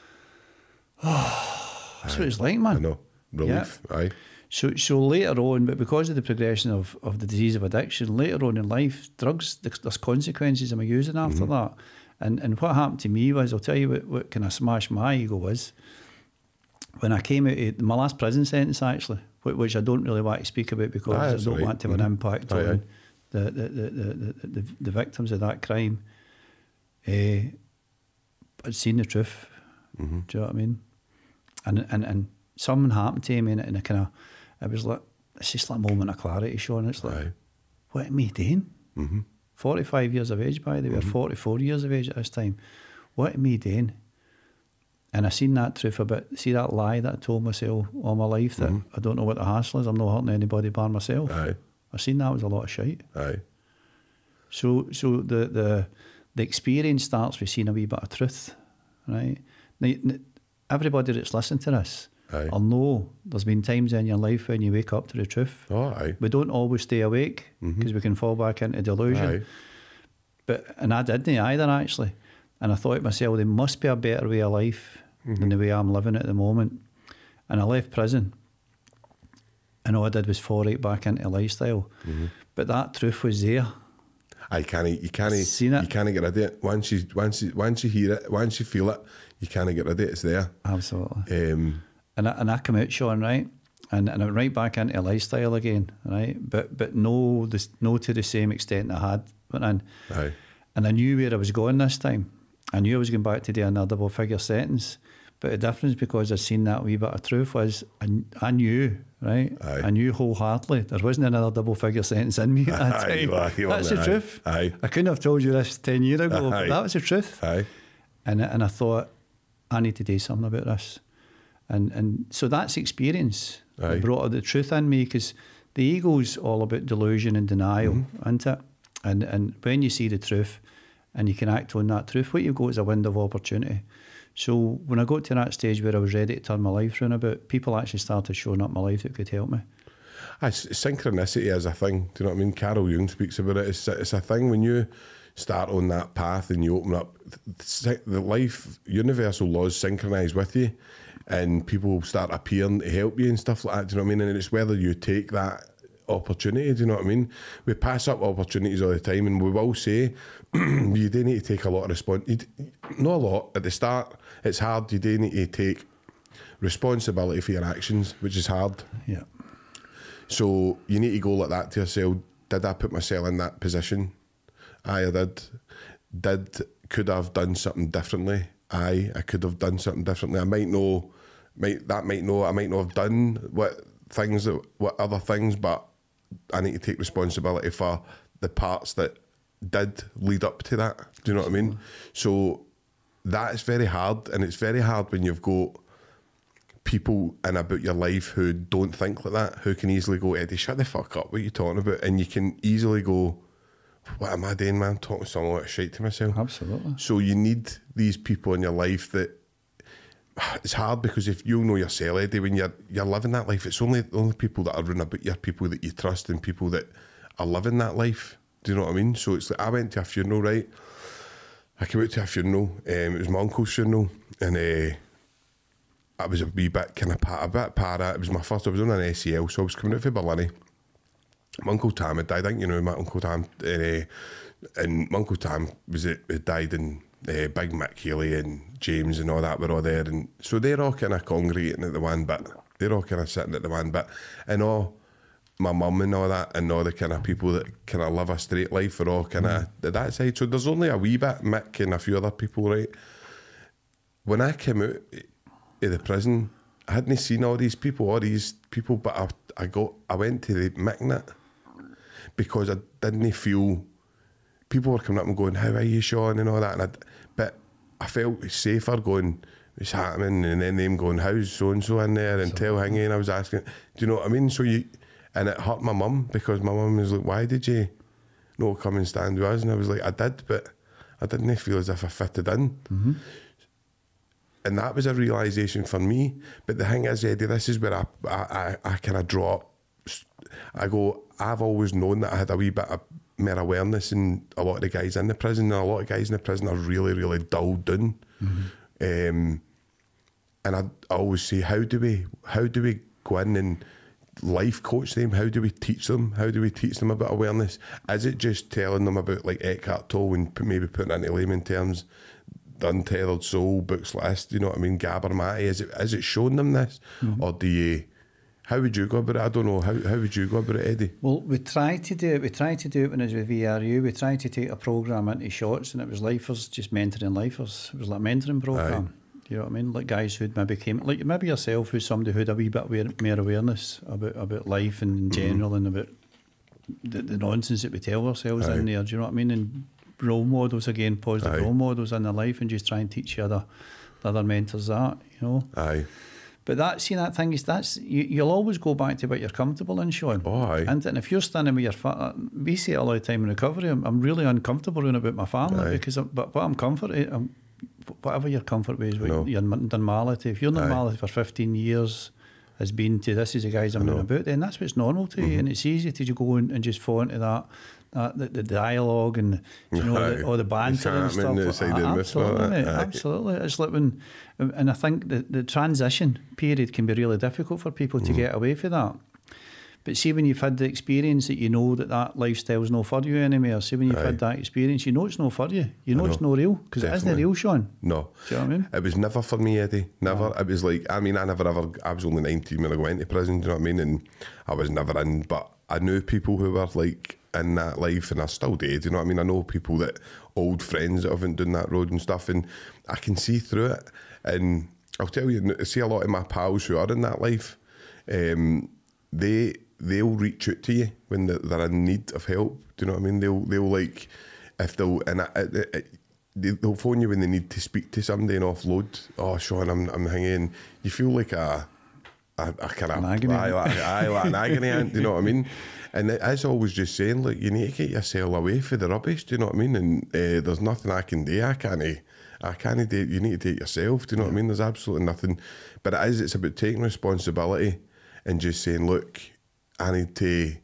that's what it's like, man. I know. Relief. Yeah. Aye. So later on, but because of the progression of the disease of addiction, later on in life, drugs, there's consequences of my using after that. And what happened to me was, I'll tell you what kind of smashed my ego was, when I came out of my last prison sentence, actually, which I don't really want to speak about because I don't want to have an impact on the victims of that crime. I'd seen the truth. Do you know what I mean? And something happened to me, and it was like, it's just like a moment of clarity, Sean. It's like, what am I doing? 45 years of age, by the way, or 44 years of age at this time. What am I doing? And I seen that truth a bit, see that lie that I told myself all my life, that I don't know what the hassle is, I'm not hurting anybody bar myself. I seen that was a lot of shite. So the experience starts with seeing a wee bit of truth, right? Now, everybody that's listening to this, I'll know there's been times in your life when you wake up to the truth. We don't always stay awake because we can fall back into delusion. And I didn't either, actually. And I thought to myself, there must be a better way of life than the way I'm living at the moment. And I left prison, and all I did was fall right back into lifestyle. But that truth was there. You can't Seen it. You can't get rid of it. Once you hear it, once you feel it, you can't get rid of it. It's there. Absolutely. And I come out, Sean, right? And I went right back into lifestyle again, right? But no to the same extent I had went in. Aye. And I knew where I was going this time. I knew I was going back to do another double figure sentence. But the difference, because I'd seen that wee bit of truth, was I knew, right? Aye. I knew wholeheartedly there wasn't another double figure sentence in me at that time. That's the truth. Aye. I couldn't have told you this 10 years ago, but that was the truth. Aye. And I thought, I need to do something about this. And so that's experience. Aye. It brought the truth in me, because the ego's all about delusion and denial, isn't it? And when you see the truth and you can act on that truth, what you've got is a window of opportunity. So when I got to that stage where I was ready to turn my life around about, people actually started showing up in my life that could help me. Synchronicity is a thing. Do you know what I mean? Carl Jung speaks about it. It's a thing when you start on that path and you open up the life, universal laws synchronise with you, and people start appearing to help you and stuff like that. Do you know what I mean? And it's whether you take that opportunity. Do you know what I mean? We pass up opportunities all the time, and we will say you do need to take a lot of responsibility. Not a lot at the start. It's hard. You do need to take responsibility for your actions, which is hard. Yeah. So you need to go like that to yourself. Did I put myself in that position? Aye, I did. Could I have done something differently? Aye, I could have done something differently. I might not have done what other things, but I need to take responsibility for the parts that did lead up to that. Do you know what I mean? So that is very hard, and it's very hard when you've got people in about your life who don't think like that, who can easily go, Eddie, shut the fuck up, what are you talking about? And you can easily go, what am I doing, man? Talking some lot of shit to myself. Absolutely. So you need these people in your life that, it's hard, because if you know yourself, Eddie, when you're living that life, it's only people that are running about you are people that you trust and people that are living that life. Do you know what I mean? So it's like, I went to a funeral, right? I came out to a funeral. It was my uncle's funeral, and I was a wee bit kind of para. It was my first. I was on an SEL, so I was coming out for Berlin. My Uncle Tam had died. I think you know my Uncle Tam, and my Uncle Tam had died, and Big Mick Haley and James and all that were all there, and so they're all kind of congregating at the one bit. They're all kind of sitting at the one bit, and all my mum and all that, and all the kind of people that kind of live a straight life are all kind of that side. So there's only a wee bit, Mick and a few other people, right? When I came out of the prison, I hadn't seen all these people, but I went to the Micknet because I didn't feel, people were coming up and going, how are you, Sean, and all that, but I felt safer going, what's happening, and then them going, how's so-and-so in there, and tell Hingy, and I was asking, do you know what I mean? And it hurt my mum, because my mum was like, why did you not come and stand with us? And I was like, I did, but I didn't feel as if I fitted in. Mm-hmm. And that was a realisation for me. But the thing is, Eddie, this is where I kind of draw up. I go, I've always known that I had a wee bit of more awareness than a lot of the guys in the prison. And a lot of guys in the prison are really, really dulled down. Mm-hmm. And I always say, how do we go in and life coach them? How do we teach them? How do we teach them about awareness? Is it just telling them about like Eckhart Tolle and maybe putting it into layman terms, the Untethered Soul, books list, you know what I mean, Gabor Mate? Is it showing them this? Mm-hmm. Or do you, how would you go about it? I don't know, how would you go about it, Eddie? Well, we tried to do it when I was with VRU. We tried to take a programme into Shorts, and it was lifers, just mentoring lifers. It was like a mentoring programme. Aye. You know what I mean? Like guys who'd maybe came, like maybe yourself, who's somebody who had a wee bit more awareness about life in general, and about the nonsense that we tell ourselves in there. Do you know what I mean? And role models again, positive role models in their life, and just try and teach the other mentors that, you know. Aye. But that thing is, you'll always go back to what you're comfortable in, Sean. Oh, aye. And if you're standing with your we say it a lot of time in recovery, I'm really uncomfortable about my family, because but I'm whatever your comfort with is your normality. If you're normality for 15 years has been to this is the guys I'm going about, then that's what's normal to you, and it's easy to just go and just fall into that the dialogue and all the banter and stuff. Absolutely, mate, absolutely. It's like and I think the transition period can be really difficult for people to get away from that. But see, when you've had the experience that you know that lifestyle's no for you anymore, see when you've had that experience, you know it's no for you. You know it's no real, because it isn't real, Sean. No. Do you know what I mean? It was never for me, Eddie. Never. No. It was like, I was only 19 when I went to prison, do you know what I mean? And I was never in, but I knew people who were like in that life, and I still do, you know what I mean? I know people old friends that haven't done that road and stuff, and I can see through it. And I'll tell you, I see a lot of my pals who are in that life, they'll reach out to you when they're in need of help. Do you know what I mean? They'll like, if they'll phone you when they need to speak to somebody and offload. Oh, Sean, I'm hanging. You feel like a kind of like an agony aunt. Do you know what I mean? And it's always just saying, look, you need to get yourself away from the rubbish. Do you know what I mean? And there's nothing I can do. I can't do it. You need to do it yourself. Do you know what I mean? There's absolutely nothing. But it's about taking responsibility and just saying, look, I need to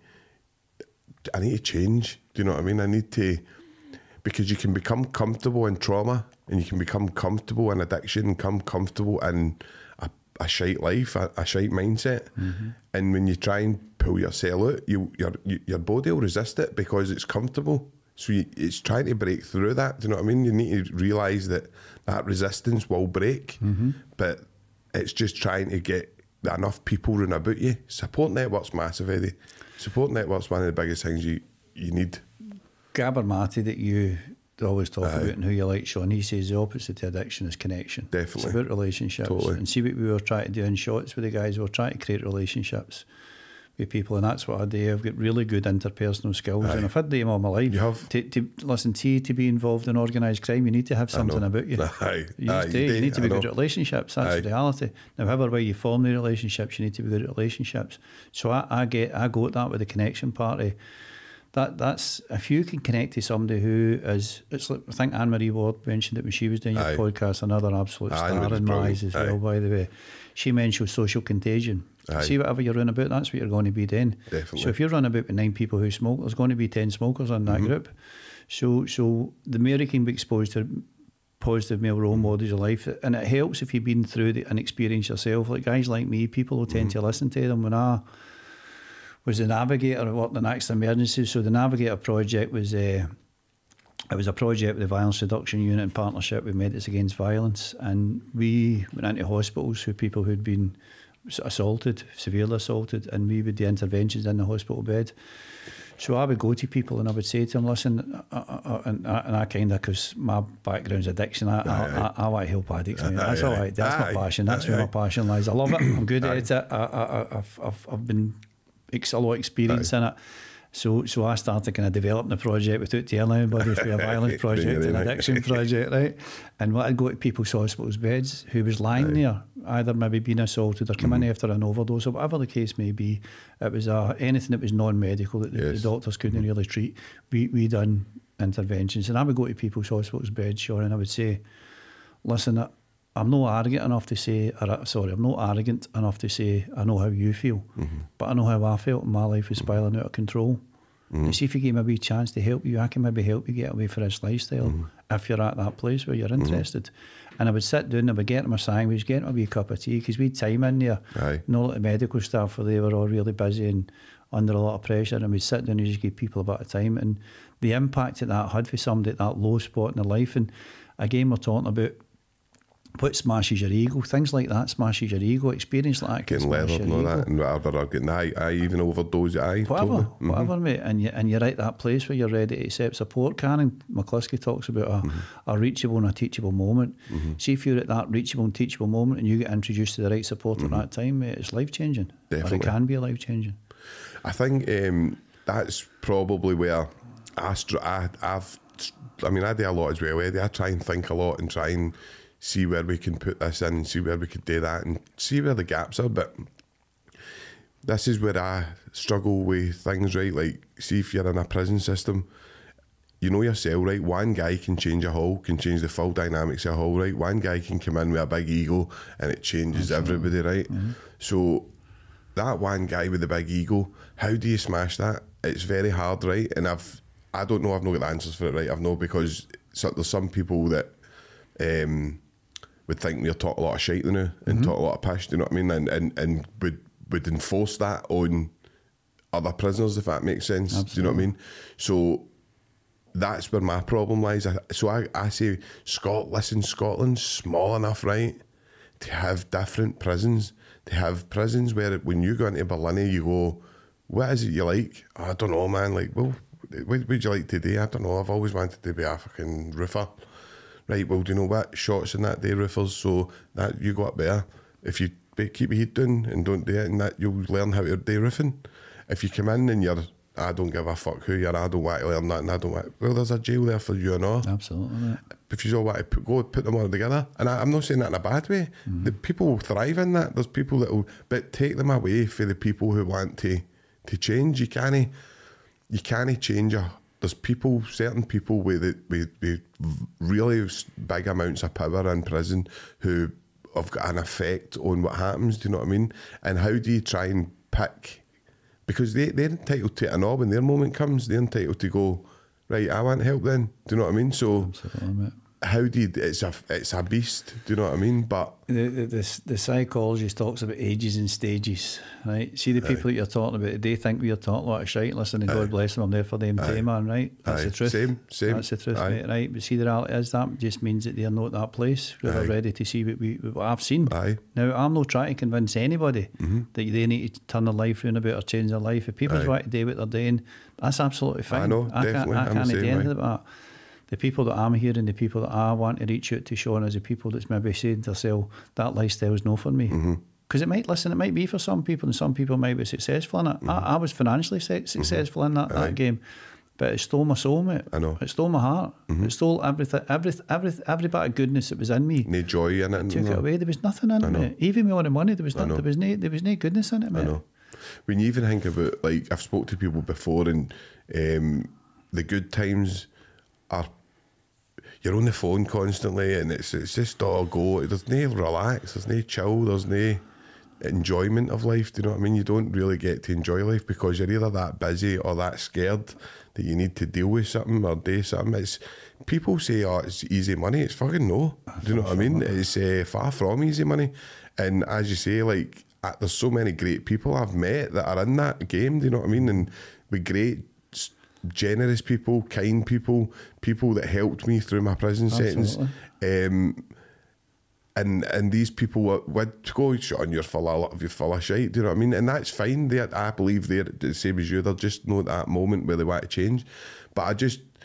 change. Do you know what I mean? I need to, because you can become comfortable in trauma, and you can become comfortable in addiction, and become comfortable in a shite life, a shite mindset. And when you try and pull yourself out, your body will resist it because it's comfortable. So it's trying to break through that. Do you know what I mean? You need to realise that resistance will break, but it's just trying to get enough people round about you. Support network's massive, Eddie. Support network's one of the biggest things you need. Gabor Mate that you always talk about and who you like, Sean, he says the opposite to addiction is connection. Definitely. It's about relationships. Totally. And see what we were trying to do in shots with the guys, we were trying to create relationships with people, and that's what I do. I've got really good interpersonal skills, and I've had them all my life. You have? To be involved in organised crime, you need to have something about you. You need to be good at relationships. That's the reality. Now, however way you form the relationships, you need to be good at relationships. So I go at that with the connection party. That's if you can connect to somebody who is, it's like, I think Anne-Marie Ward mentioned it when she was doing your podcast, another absolute star in my eyes as well, by the way. She mentioned social contagion. See, whatever you're running about, that's what you're going to be then. Definitely. So if you're running about with 9 people who smoke, there's going to be 10 smokers in that group. So the more you can be exposed to positive male role models of life, and it helps if you've been through an experience yourself. Like guys like me, people will tend to listen to them. When I was the navigator of working in accident emergencies, so the Navigator project was it was a project with the Violence Reduction Unit in partnership with Medics Against Violence, and we went into hospitals with people who'd been assaulted, severely assaulted, and we would do interventions in the hospital bed. So I would go to people and I would say to them, listen, and I kind of, because my background's addiction, I want to help addicts, mate. That's all right. That's my passion. That's where my passion lies. I love it. I'm good at it. I've been a lot of experience in it. So I started kind of developing the project without telling anybody for a violence project, an addiction project, right? And I'd go to people's hospitals beds who was lying there, either maybe being assaulted or come in after an overdose or whatever the case may be. It was anything that was non-medical that the doctors couldn't really treat. We done interventions, and I would go to people's hospitals beds, Sean, and I would say, listen, I'm not arrogant enough to say I know how you feel, but I know how I felt. My life is spiraling out of control. And see, if you give me a wee chance to help you, I can maybe help you get away from this lifestyle if you're at that place where you're interested. And I would sit down, I would get them a sandwich, get them a wee cup of tea, because we had time in there. Not like the medical staff, where they were all really busy and under a lot of pressure, and we'd sit down and just give people a bit of time. And the impact that had for somebody at that low spot in their life. And again, we're talking about what smashes your ego, things like that smashes your ego. Experience like that can smash your ego. That, and whatever, getting even overdose, whatever, mate. And you're at that place where you're ready to accept support. Karen McCluskey talks about a reachable and a teachable moment. See, if you're at that reachable and teachable moment and you get introduced to the right support at that time, mate, it's life changing. Definitely. Or it can be life changing. I think that's probably where I do a lot as well, Eddie. I try and think a lot and try and see where we can put this in and see where we could do that and see where the gaps are. But this is where I struggle with things, right? Like, see, if you're in a prison system, you know yourself, right? One guy can change a hall, can change the full dynamics of a hall, right? One guy can come in with a big ego and it changes everybody, right? So that one guy with the big ego, how do you smash that? It's very hard, right? And I don't know, I've not got the answers for it, right? I've no, because there's some people that would think we're talking a lot of shite now and talk a lot of pish, do you know what I mean? And would enforce that on other prisoners, if that makes sense. Absolutely. Do you know what I mean? So that's where my problem lies. I say, Scotland's small enough, right, to have different prisons. To have prisons where when you go into Berlin, you go, what is it you like? Oh, I don't know, man. Like, well, what would you like today? I don't know. I've always wanted to be a fucking roofer. Right, well, do you know what? Shots in that day, roofers, so that you go up there. If you keep your head down and don't do it, and that you'll learn how to do roofing. If you come in and you're, I don't give a fuck who you are, I don't want to learn that, and I don't want, well, there's a jail there for you and all. Absolutely, mate. If you all want to put them all together, and I'm not saying that in a bad way, the people will thrive in that. There's people that will, but take them away for the people who want to change. You can't change there's people, certain people with really big amounts of power in prison who have got an effect on what happens, do you know what I mean? And how do you try and pick, because they're entitled to it and all, when their moment comes, they're entitled to go, right, I want help then, do you know what I mean? So Absolutely, mate. how do you, it's a beast, do you know what I mean? But the psychologist talks about ages and stages, right? See the people that you're talking about, they think we are talking a lot of shite, listen, and God bless them, I'm there for them too, man, right? That's the truth. Same. That's the truth, mate, right? But see, the reality is that just means that they're not at that place where they're ready to see what I've seen. Now, I'm not trying to convince anybody that they need to turn their life around about or change their life. If people try to do what they're doing, that's absolutely fine. I know, definitely. I can't do anything way. about that. The people that I'm hearing, the people that I want to reach out to, Sean, is the people that's maybe saying to themselves, that lifestyle is no for me. Because it might be for some people, and some people might be successful in it. I was financially successful in that game, but it stole my soul, mate. I know. It stole my heart. It stole everything, every bit of goodness that was in me. No joy in it. Took it away. There was nothing in it, mate. Even with all the money, there was no goodness in it, mate. I know. When you even think about, like, I've spoke to people before, and the good times are, you're on the phone constantly, and it's just all go. There's no relax, there's no chill, there's no enjoyment of life. Do you know what I mean? You don't really get to enjoy life because you're either that busy or that scared that you need to deal with something or do something. It's, people say, oh, it's easy money. It's fucking no. Do you know what I mean? It's far from easy money. And as you say, like, there's so many great people I've met that are in that game. Do you know what I mean? And with great, generous people, kind people, people that helped me through my prison sentence, and these people would go, Sean, you're full of shite, do you know what I mean? And that's fine. I believe they're the same as you. They're just not at that moment where they want to change. But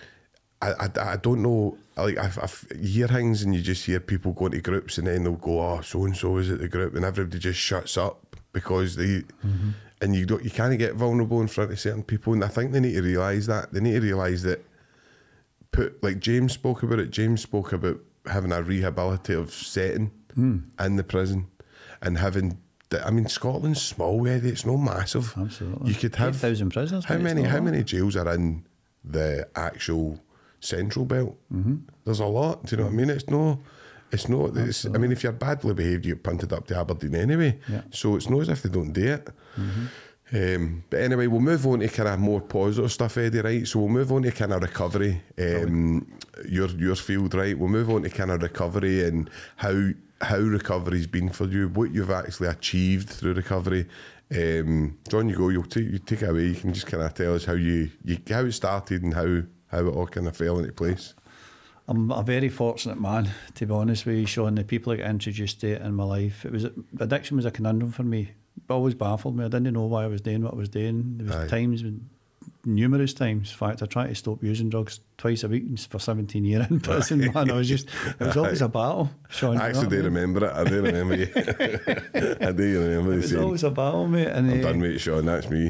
I don't know. Like, you hear things and you just hear people going to groups, and then they'll go, oh, so and so is at the group, and everybody just shuts up because they. And you can't get vulnerable in front of certain people, and I think they need to realise that. They need to realise that. Like James spoke about it. James spoke about having a rehabilitative setting in the prison, and having. I mean, Scotland's small, Eddie. It's no massive. Absolutely. You could have 8,000 prisoners. How many jails are in the actual central belt? There's a lot. Do you know what I mean? It's not. I mean, if you're badly behaved, you're punted up to Aberdeen anyway. Yeah. So it's not as if they don't do it. But anyway, we'll move on to kind of more positive stuff, Eddie, right? So we'll move on to kind of recovery, your field, right? We'll move on to kind of recovery and how recovery's been for you, what you've actually achieved through recovery. John, you go. You take it away. You can just kind of tell us how it started and how it all kind of fell into place. I'm a very fortunate man, to be honest with you, Sean. The people that got introduced to it in my life, addiction was a conundrum for me. It always baffled me. I didn't know why I was doing what I was doing. There was times, numerous times. In fact, I tried to stop using drugs twice a week for 17 years in prison. Man, it was always a battle, Sean. I actually do remember it. I do remember you. I do remember you saying. It was always a battle, mate. And I'm done with it, Sean. That's me.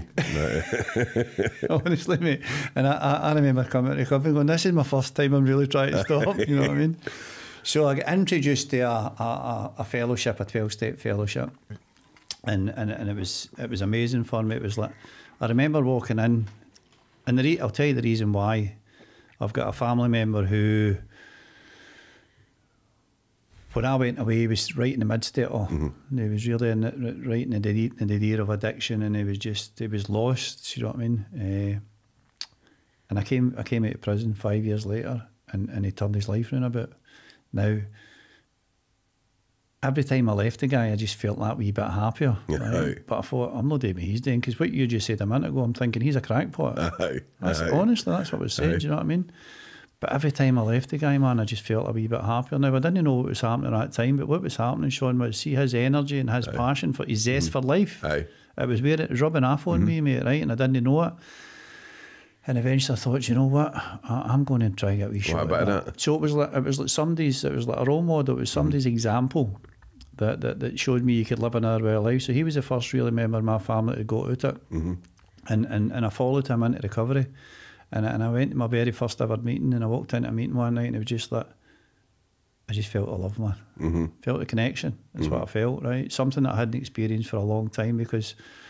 Honestly, mate. And I remember coming to recovery going, this is my first time I'm really trying to stop. You know what I mean? So I got introduced to a fellowship, a 12-step fellowship. And it was amazing for me. It was like, I remember walking in, and I'll tell you the reason why. I've got a family member who when I went away, he was right in the midst of it all. He was really right in the year of addiction, and he was lost. You know what I mean? And I came out of prison 5 years later, and he turned his life around a bit. Now, every time I left the guy, I just felt that wee bit happier. Right? But I thought, I'm not doing what he's doing, because what you just said a minute ago, I'm thinking he's a crackpot. Honestly, that's what was said. Do you know what I mean? But every time I left the guy, man, I just felt a wee bit happier. Now, I didn't know what was happening at that time, but what was happening, Sean, was see his energy and his passion for his zest for life. It was where it was rubbing off on me, mate, right? And I didn't know it. And eventually I thought, you know what, I'm going to try and get a wee shot at that. So it was like a role model. It was somebody's example that showed me you could live an hour life. So he was the first really member of my family to go out it. And I followed him into recovery. And I went to my very first ever meeting, and I walked into a meeting one night, and it was just like, I just felt a love, man. Felt a connection. That's what I felt, right? Something that I hadn't experienced for a long time, because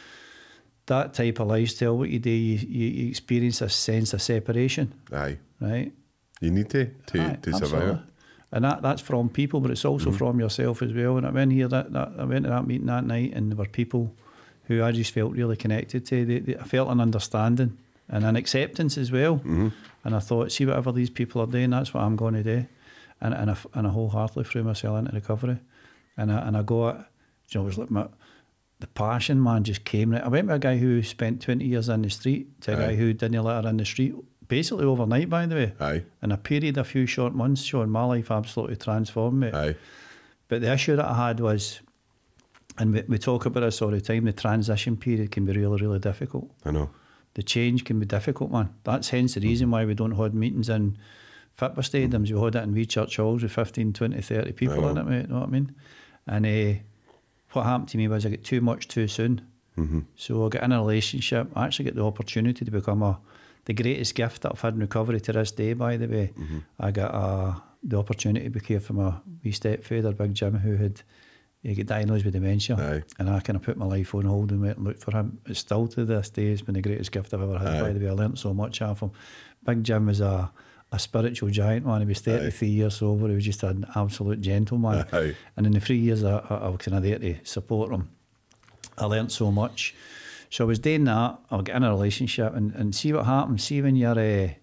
that type of lifestyle, what you do, you experience a sense of separation. Right? You need to survive it. And that's from people, but it's also from yourself as well. And I went here, I went to that meeting that night, and there were people who I just felt really connected to. I felt an understanding and an acceptance as well. And I thought, see, whatever these people are doing, that's what I'm going to do. And I wholeheartedly threw myself into recovery. And I got, you know, it was like the passion, man, just came. I went with a guy who spent 20 years in the street to a guy who didn't let her in the street, basically overnight, by the way. In a period, a few short months, Sean, my life absolutely transformed me. But the issue that I had was, and we talk about this all the time, the transition period can be really, really difficult. I know. The change can be difficult, man. That's hence the reason why we don't hold meetings in Fitba stadiums. We hold it in wee church halls with 15, 20, 30 people in it, mate. You know what I mean? And what happened to me was I got too much too soon. So I got in a relationship. I actually got the opportunity to become the greatest gift that I've had in recovery to this day, by the way. I got the opportunity to care for my wee stepfather, Big Jim, who had got diagnosed with dementia. And I kind of put my life on hold and went and looked for him. It's still to this day, it's been the greatest gift I've ever had, by the way. I learnt so much off him. Big Jim was a spiritual giant, man. He was 33 years sober. He was just an absolute gentleman. And in the 3 years I was kind of there to support him, I learnt so much. So I was doing that. I got in a relationship, and see what happens. See when you're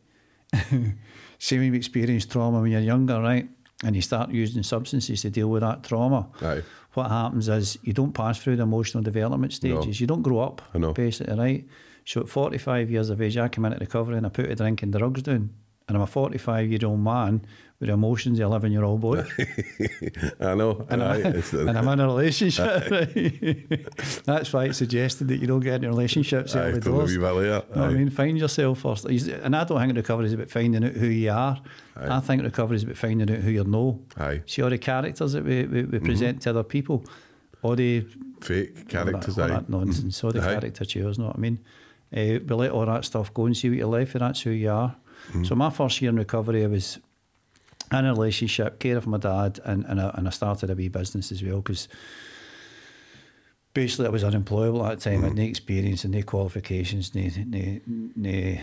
see when you experience trauma when you're younger, right? And you start using substances to deal with that trauma. What happens is you don't pass through the emotional development stages. You don't grow up, basically, right? So at 45 years of age, I came into recovery and I put the drink and drugs down. And I'm a 45-year-old man with the emotions of a 11-year-old boy. I know. And I'm in a relationship. That's why it's suggested that you don't get into relationships early doors. I mean, find yourself first. And I don't think recovery is about finding out who you are. I think recovery is about finding out who you know. See all the characters that we present to other people. All the fake characters. All that nonsense. All the caricatures, know what I mean? We let all that stuff go and see what you're left with. That's who you are. So my first year in recovery, I was in a relationship, care of my dad, and I started a wee business as well, because basically I was unemployable at the time. I had no experience and no qualifications, no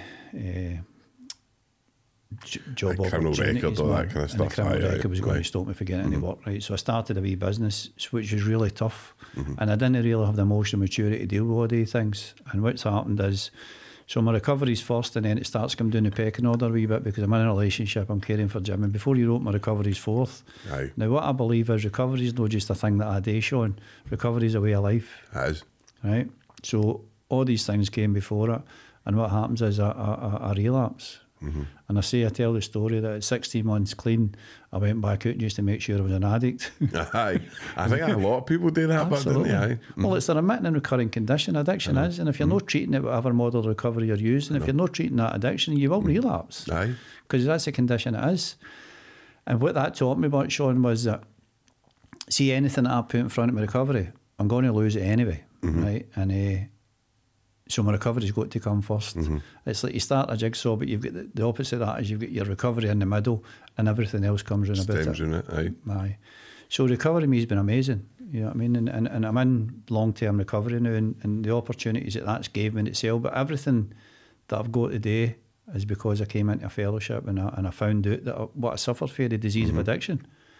job opportunities. Record, all that kind of stuff. And the criminal record was going to stop me from getting any work, right? So I started a wee business, which was really tough, and I didn't really have the emotional maturity to deal with all these things. And what's happened is, so my recovery's first, and then it starts coming down the pecking order a wee bit, because I'm in a relationship, I'm caring for Jim, and before you wrote, my recovery's fourth. Now what I believe is recovery is not just a thing that I do, Sean. Recovery is a way of life. Right? So all these things came before it, and what happens is I relapse. And I tell the story that at 16 months clean, I went back out just to make sure I was an addict. I think a lot of people do that. Absolutely. But well, it's a remitting and recurring condition, addiction is, and if you're not treating it whatever model of recovery you're using, if you're not treating that addiction, you will relapse. Because that's the condition it is. And what that taught me about, Sean, was that, see, anything that I put in front of my recovery, I'm going to lose it anyway, right? And so my recovery's got to come first. It's like you start a jigsaw, but you've got the opposite of that is you've got your recovery in the middle, and everything else comes in about it. So recovery me has been amazing. You know what I mean? And I'm in long-term recovery now, and the opportunities that's gave me in itself. But everything that I've got today is because I came into a fellowship and I found out that what I suffered from, the disease of addiction.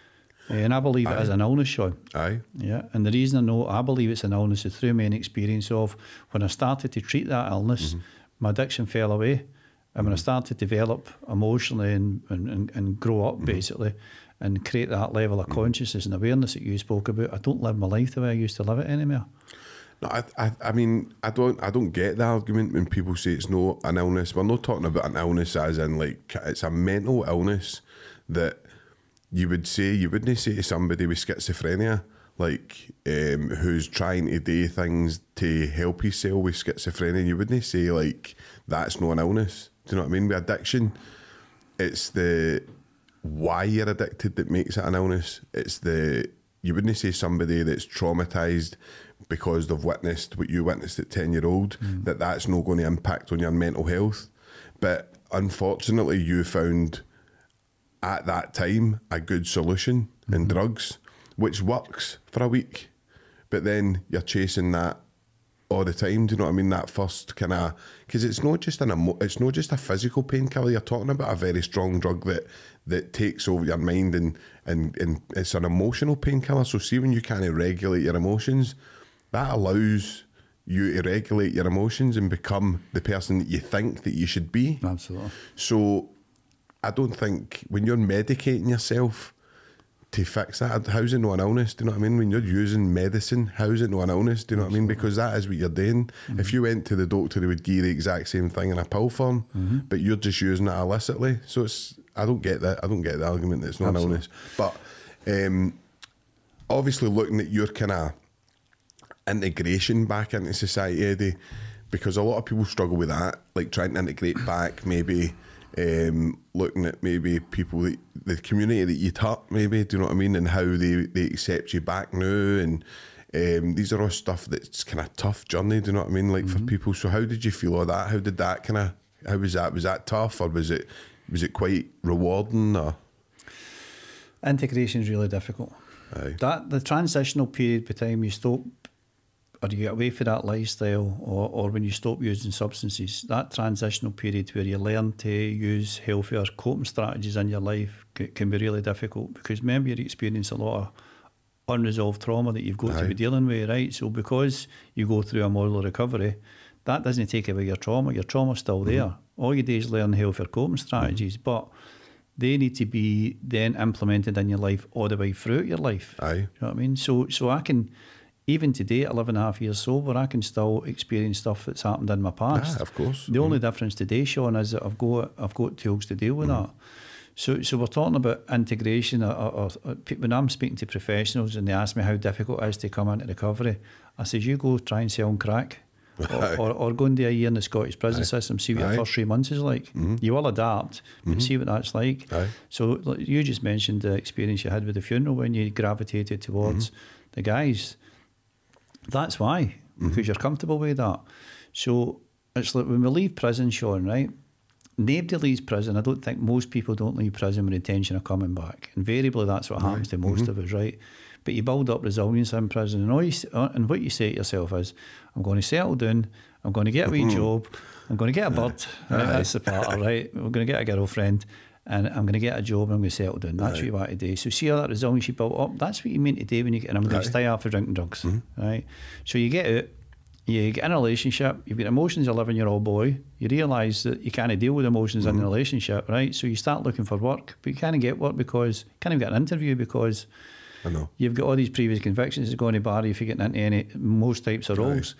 And I believe it is an illness, Sean. Aye. Yeah, and the reason I believe it's an illness is through my own experience of when I started to treat that illness, my addiction fell away. And when I started to develop emotionally and grow up basically and create that level of consciousness and awareness that you spoke about, I don't live my life the way I used to live it anymore. No, I mean, I don't get the argument when people say it's not an illness. We're not talking about an illness as in like it's a mental illness that you wouldn't say to somebody with schizophrenia, like who's trying to do things to help himself with schizophrenia. You wouldn't say like that's not an illness. Do you know what I mean? With addiction, it's the why you're addicted that makes it an illness. You wouldn't say somebody that's traumatised because they've witnessed what you witnessed at 10-year-old, that's not going to impact on your mental health. But unfortunately, you found at that time a good solution in drugs, which works for a week. But then you're chasing that all the time. Do you know what I mean? That first kind of, because it's not just it's not just a physical painkiller. You're talking about a very strong drug that takes over your mind and it's an emotional painkiller. So see, when you can't regulate your emotions, that allows you to regulate your emotions and become the person that you think that you should be. Absolutely. So I don't think when you're medicating yourself to fix that, how's it not an illness? Do you know what I mean? When you're using medicine, how's it not an illness? Do you know what I mean? Because that is what you're doing. If you went to the doctor, they would give you the exact same thing in a pill form, but you're just using it illicitly. So I don't get that. I don't get the argument that it's not an illness. But obviously looking at your kind of integration back into society, Eddie, because a lot of people struggle with that, like trying to integrate back, maybe looking at maybe people, the community that you taught, maybe, do you know what I mean, and how they accept you back now, and these are all stuff that's kind of tough journey, do you know what I mean, like for people. So how did you feel all that? How did that kind of, how was that tough, or was it quite rewarding? Or integration is really difficult. Aye. That the transitional period by the time you stop or you get away from that lifestyle, or when you stop using substances, that transitional period where you learn to use healthier coping strategies in your life can be really difficult, because remember, you're experiencing a lot of unresolved trauma that you've got to be dealing with, right? So because you go through a moral recovery, that doesn't take away your trauma. Your trauma's still there. All you do is learn healthier coping strategies, but they need to be then implemented in your life all the way throughout your life. Aye. You know what I mean? So I can, even today at 11.5 years sober, I can still experience stuff that's happened in my past. Yeah, of course. The only difference today, Sean, is that I've got tools to deal with that. So we're talking about integration. Or when I'm speaking to professionals and they ask me how difficult it is to come into recovery, I says, you go try and sell crack. Or go and do a year in the Scottish prison system, see what your first 3 months is like. You will adapt, but see what that's like. So you just mentioned the experience you had with the funeral when you gravitated towards the guys. That's why, because you're comfortable with that. So it's like when we leave prison, Sean, right? Nobody leaves prison. I don't think most people don't leave prison with the intention of coming back. Invariably, that's what happens to most of us, right? But you build up resilience in prison, and what you say to yourself is, I'm going to settle down, I'm going to get a wee job, I'm going to get a bird, right? That's the part, right? We're going to get a girlfriend, and I'm going to get a job, and I'm going to settle down. That's what you want to do. So see all that resilience you built up, that's what you mean to do when you get, and I'm going to stay after drinking drugs, right? So you get out, you get in a relationship, you've got emotions, 11-year-old boy, you realise that you can't deal with emotions in a relationship, right? So you start looking for work, but you can't get work because, you can't even get an interview because I know you've got all these previous convictions that's going to bar you if you're getting into most types of roles.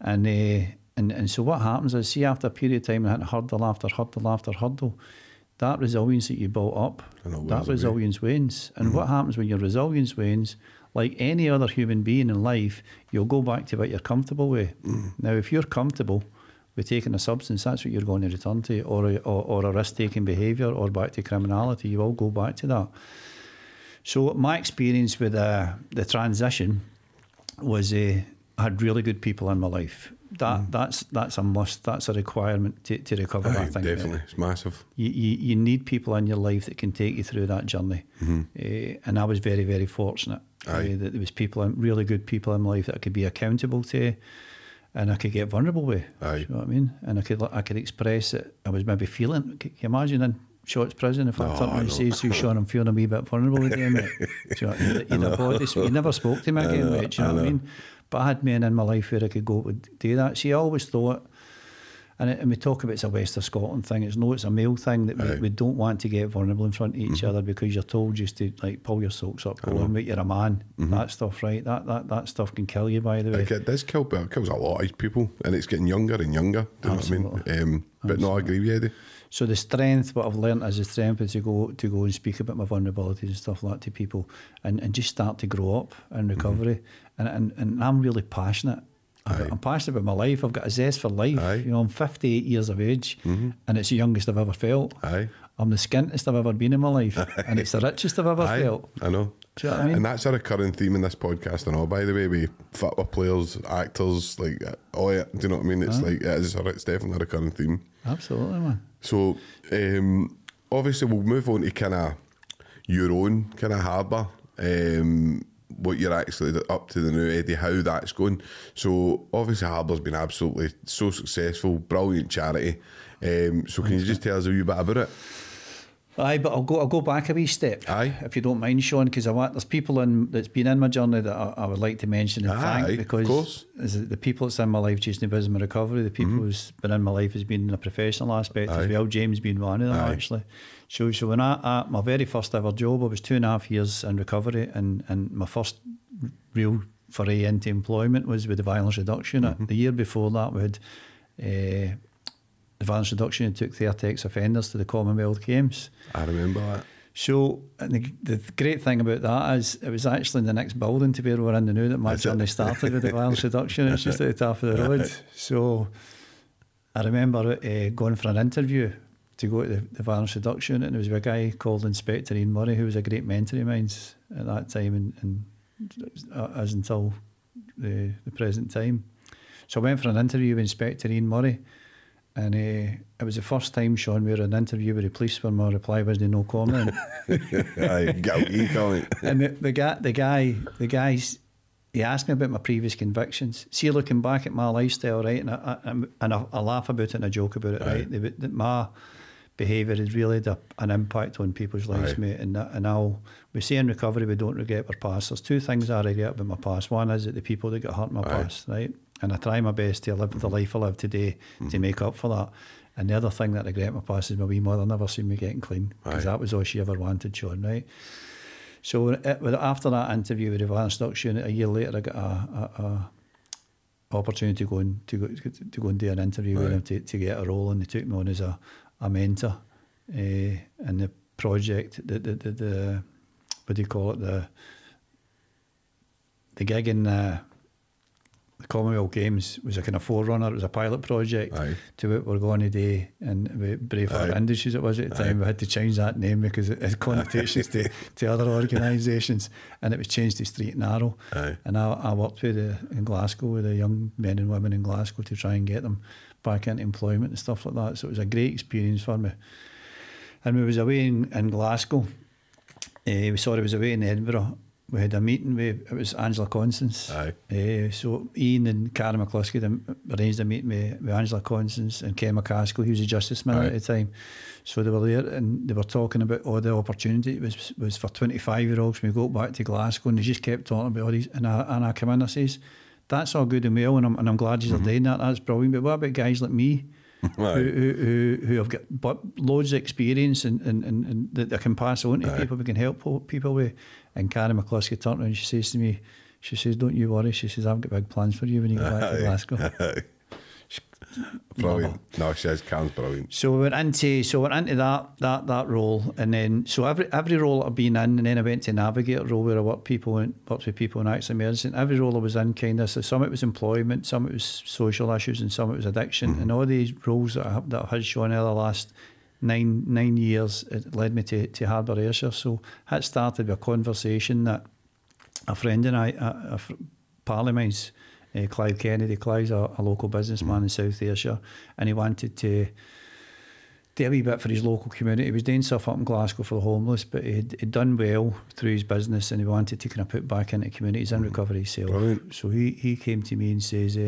And so what happens is, see, after a period of time and hitting hurdle after hurdle after hurdle, that resilience that you built up, that resilience wanes. And what happens when your resilience wanes, like any other human being in life, you'll go back to what you're comfortable with. Now, if you're comfortable with taking a substance, that's what you're going to return to, or a risk-taking behaviour, or back to criminality. You will go back to that. So my experience with the transition was I had really good people in my life. That's a must. That's a requirement to recover. I think definitely, it's massive. You need people in your life that can take you through that journey. And I was very, very fortunate that there was really good people in my life that I could be accountable to, and I could get vulnerable with. You know what I mean? And I could express it. I was maybe feeling. Can you imagine? Shotts prison if I turned around and says to you, Sean, I'm feeling a wee bit vulnerable again, mate. Do you know, he never spoke to me again, mate. Do you know what I mean? But I had men in my life where I could go to do that. See, I always thought, and we talk about it's a West of Scotland thing, it's a male thing that we don't want to get vulnerable in front of each other because you're told just to like pull your socks up, go on, mate, you're a man. That stuff, right? That stuff can kill you, by the way. It does kill, but it kills a lot of people, and it's getting younger and younger. Do you know what I mean? But no, I agree with you, Eddie. So the strength, what I've learned is the strength is to go and speak about my vulnerabilities and stuff like that to people, and just start to grow up in recovery. And I'm really passionate. I'm passionate about my life. I've got a zest for life. You know, I'm 58 years of age, and it's the youngest I've ever felt. I'm the skintest I've ever been in my life, and it's the richest I've ever felt. I know. Do you know what I mean? And that's a recurring theme in this podcast and all, by the way, with football players, actors, like, oh yeah, do you know what I mean? It's like, it's definitely a recurring theme. Absolutely, man. So, obviously we'll move on to kind of your own kind of harbour, what you're actually up to the new, Eddie, how that's going. So obviously Harbour's been absolutely so successful, brilliant charity. So can you just tell us a wee bit about it? Aye, but I'll go back a wee step, if you don't mind, Sean, because there's people that's been in my journey that I would like to mention and thank, because the people that's in my life chasing the business of recovery, the people who's been in my life has been in a professional aspect as well. James being one of them, actually. So when my very first ever job, I was 2.5 years in recovery, and my first real foray into employment was with the violence reduction. The year before that, we had the violence reduction and took 30 ex-offenders to the Commonwealth Games. I remember that. So the great thing about that is it was actually in the next building to where we're in the new that my journey started with the violence reduction. It's just at the top of the road. So I remember going for an interview to go to the violence reduction, and there was a guy called Inspector Ian Murray, who was a great mentor of mine at that time, and as until the present time. So I went for an interview with Inspector Ian Murray, and it was the first time, Sean, we were in an interview with the police where my reply was no comment. Guilty comment. And the guy, he asked me about my previous convictions. See, looking back at my lifestyle, right, and I laugh about it and I joke about it, right? That my behaviour has really had an impact on people's lives, mate. And we say in recovery we don't regret our past. There's two things I regret about my past. One is that the people that got hurt in my past, right? And I try my best to live the life I live today to make up for that. And the other thing that I regret my past is my wee mother never seen me getting clean, because that was all she ever wanted, Sean, right? So after that interview with the violence reduction, a year later I got a opportunity to go and do an interview with him to get a role, and they took me on as a mentor in the project, the what do you call it, the gig in the Commonwealth Games was a kind of forerunner. It was a pilot project to what we're going to do, and with Braveheart Industries it was at the time. We had to change that name because it had connotations to other organisations, and it was changed to Street and Arrow. And I worked in Glasgow with the young men and women in Glasgow to try and get them back into employment and stuff like that. So it was a great experience for me. And we was away in Glasgow. We was away in Edinburgh. We had a meeting with, it was Angela Constance. So Ian and Karen McCluskey arranged a meeting with Angela Constance and Ken McCaskill, he was a Justice Minister at the time. So they were there and they were talking about all the opportunity it was for 25-year-olds. We go back to Glasgow and they just kept talking about all these. And I come in and says, that's all good and well, and I'm glad you're doing that. That's brilliant. But what about guys like me? Who have got loads of experience and that they can pass on to people, we can help people with. And Karen McCluskey turned around and she says to me, she says, don't you worry, she says, I've got big plans for you when you go back to Glasgow. Brilliant. No, she says Karen's brilliant. So we went into that role, and then so every role I've been in, and then I went to Navigator role where I worked with people in acts of emergency. And every role I was in, kind of, so some it was employment, some it was social issues, and some it was addiction. And all these roles that I've had, Sean, over the last nine years, it led me to Harbour Ayrshire. So that started with a conversation that a friend and I, a pal of mine's, Clive Kennedy. Clive's a local businessman in South Ayrshire, and he wanted to do a wee bit for his local community. He was doing stuff up in Glasgow for the homeless, but he'd done well through his business, and he wanted to kind of put back into communities in recovery himself. So he came to me and says,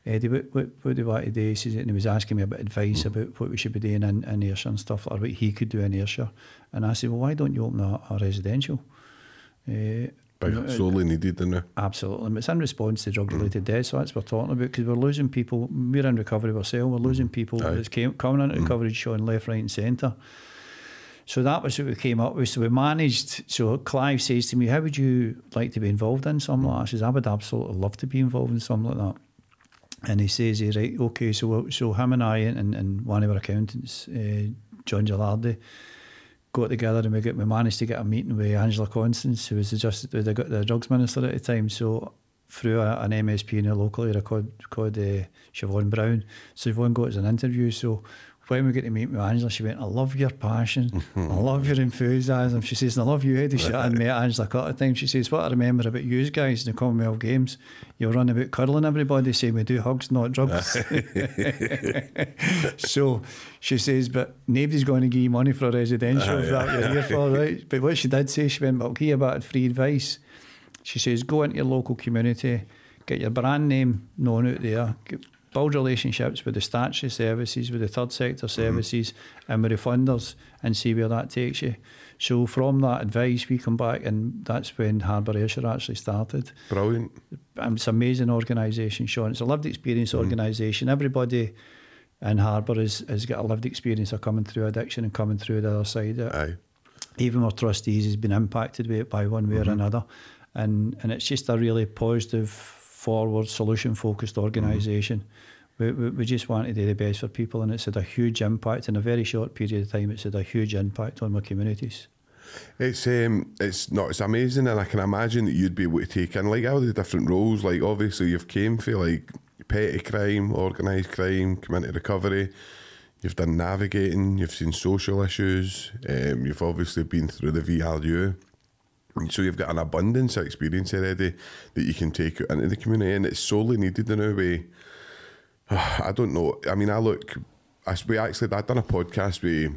Eddie, what do you want to do? He says, and he was asking me about advice about what we should be doing in Ayrshire and stuff, or what he could do in Ayrshire. And I said, well, why don't you open a residential? Sorely needed, isn't it? Absolutely. It's in response to drug-related deaths, so that's what we're talking about, because we're losing people. We're in recovery ourselves. We're losing people that's coming into recovery, showing left, right and centre. So that was what we came up with. So we managed. So Clive says to me, how would you like to be involved in something like that? I says, I would absolutely love to be involved in something like that. And he says, right, okay, so him and I and one of our accountants, John Gilardi, got together and we managed to get a meeting with Angela Constance, who was the drugs minister at the time. So through an MSP in a local area called Siobhan Brown. So Siobhan got us an interview. So when we get to meet with Angela, she went, I love your passion, I love your enthusiasm. She says, and I love you, Eddie. She hadn't met Angela a couple of times. She says, what I remember about you guys in the Commonwealth Games, you were running about curling everybody, saying we do hugs, not drugs. So she says, but nobody's going to give you money for a residential if that you're here for, right? But what she did say, she went, but I'll give you a bit of free advice. She says, go into your local community, get your brand name known out there, build relationships with the statutory services, with the third sector services and with the funders, and see where that takes you. So from that advice we come back, and that's when Harbour Ayrshire actually started. Brilliant. It's an amazing organisation, Sean. It's a lived experience organisation. Everybody in Harbour has got a lived experience of coming through addiction and coming through the other side of it. Aye. Even our trustees has been impacted with it by one way or another, and it's just a really positive, forward, solution-focused organisation. We just want to do the best for people, and it's had a huge impact in a very short period of time. It's had a huge impact on my communities. It's amazing, and I can imagine that you'd be able to take in like all the different roles. Like obviously you've came for like petty crime, organised crime, come into recovery. You've done navigating, you've seen social issues, you've obviously been through the VRU. And so you've got an abundance of experience already that you can take out into the community, and it's sorely needed in a way. I don't know. I mean, I've done a podcast with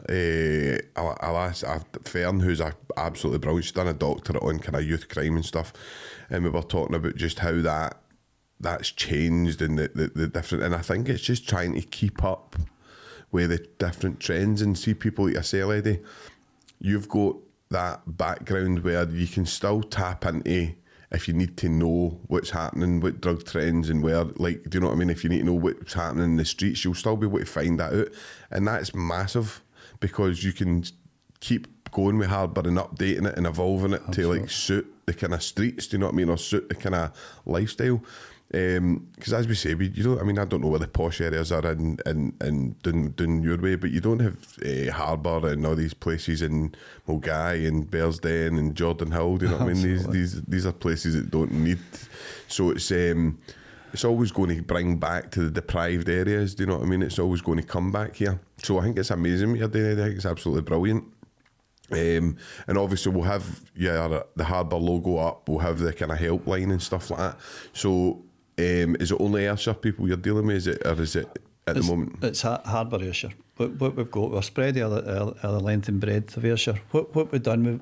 Fern, who's absolutely brilliant. She's done a doctorate on kind of youth crime and stuff, and we were talking about just how that's changed and the different. And I think it's just trying to keep up with the different trends and see people like yourself, Eddie. You've got that background where you can still tap into, if you need to know what's happening, what drug trends and where, like, do you know what I mean? If you need to know what's happening in the streets, you'll still be able to find that out. And that's massive, because you can keep going with Harbour and updating it and evolving it to like suit the kind of streets, do you know what I mean? Or suit the kind of lifestyle. Because as we say, I don't know where the posh areas are in down your way, but you don't have Harbour and all these places in Mulgai and Bearsden and Jordan Hill. Do you know what I mean? These are places that don't need. So it's always going to bring back to the deprived areas. Do you know what I mean? It's always going to come back here. So I think it's amazing what you're doing. I think it's absolutely brilliant. And obviously we'll have the Harbour logo up. We'll have the kind of helpline and stuff like that. So. Is it only Ayrshire people you're dealing with, or is it at the moment? It's Harbour Ayrshire. What we've got, we're spread the length and breadth of Ayrshire. What we've done,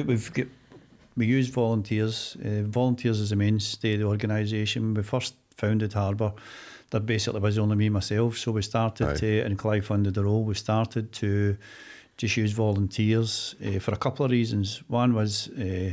we use volunteers. Volunteers is the mainstay of the organisation. When we first founded Harbour, there basically was only me, myself. So we started and Clive funded the role. We started to just use volunteers for a couple of reasons. One was.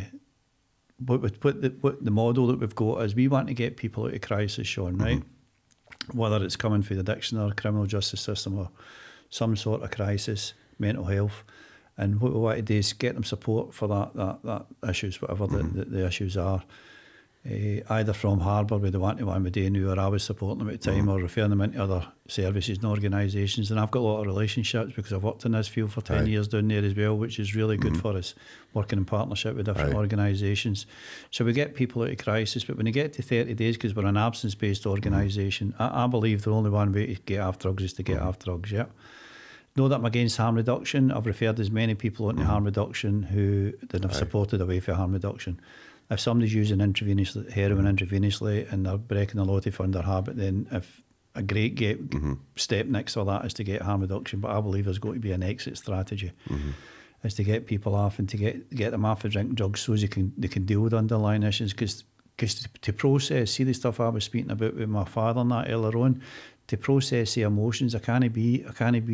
What the model that we've got is we want to get people out of crisis, Sean, right? Whether it's coming through the addiction or criminal justice system or some sort of crisis, mental health. And what we want to do is get them support for that issues, whatever the issues are. Either from Harbour, with the one we do now, or I was supporting them at the time, or referring them into other services and organisations. And I've got a lot of relationships because I've worked in this field for 10 years down there as well, which is really good for us, working in partnership with different organisations. So we get people out of crisis, but when you get to 30 days, because we're an absence-based organisation, I believe the only one way to get off drugs is to get off drugs, Know that I'm against harm reduction. I've referred as many people into harm reduction who then have supported away for harm reduction. If somebody's using heroin intravenously and they're breaking the law to fund their habit, then if a great step next to that is to get harm reduction. But I believe there's got to be an exit strategy, is to get people off and to get them off of drinking drugs so they can deal with underlying issues. Because because to process, see the stuff I was speaking about with my father and that earlier on, to process the emotions, I can't be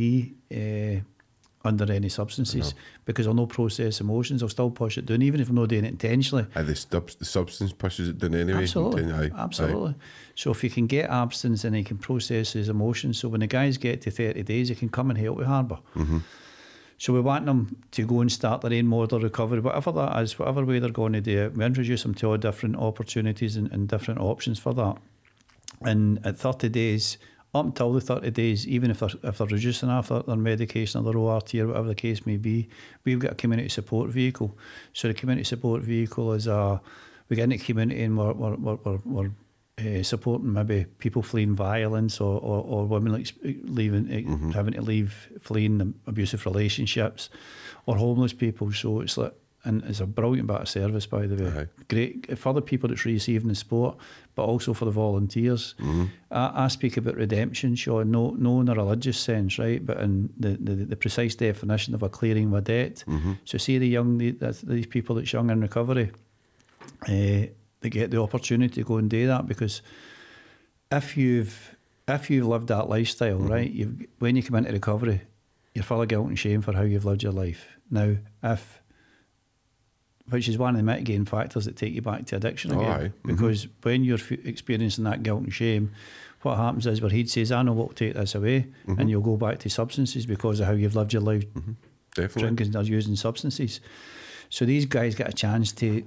under any substances, because I'll not process emotions. I'll still push it down, even if I'm not doing it intentionally. The substance pushes it down anyway. Absolutely. So if you can get abstinence and he can process his emotions, so when the guys get to 30 days, he can come and help with Harbour. So we want them to go and start their own model recovery, whatever that is, whatever way they're going to do it. We introduce them to all different opportunities and different options for that. And at 30 days, up until the 30 days, even if they're reducing after their medication or their ORT or whatever the case may be, we've got a community support vehicle. So the community support vehicle is we get into the community and we're supporting maybe people fleeing violence or women leaving, having to leave, fleeing abusive relationships, or homeless people. So it's like, and it's a brilliant bit of service, by the way. Great for the people that's receiving the support, but also for the volunteers. I speak about redemption, Sean, no in a religious sense, right, but in the precise definition of a clearing of a debt. So see these people that's young in recovery, they get the opportunity to go and do that, because if you've lived that lifestyle, right, when you come into recovery, you're full of guilt and shame for how you've lived your life. Now, which is one of the mitigating factors that take you back to addiction again. Because when you're experiencing that guilt and shame, what happens is where he says, I know what will take this away, and you'll go back to substances because of how you've lived your life, drinking or using substances. So these guys get a chance to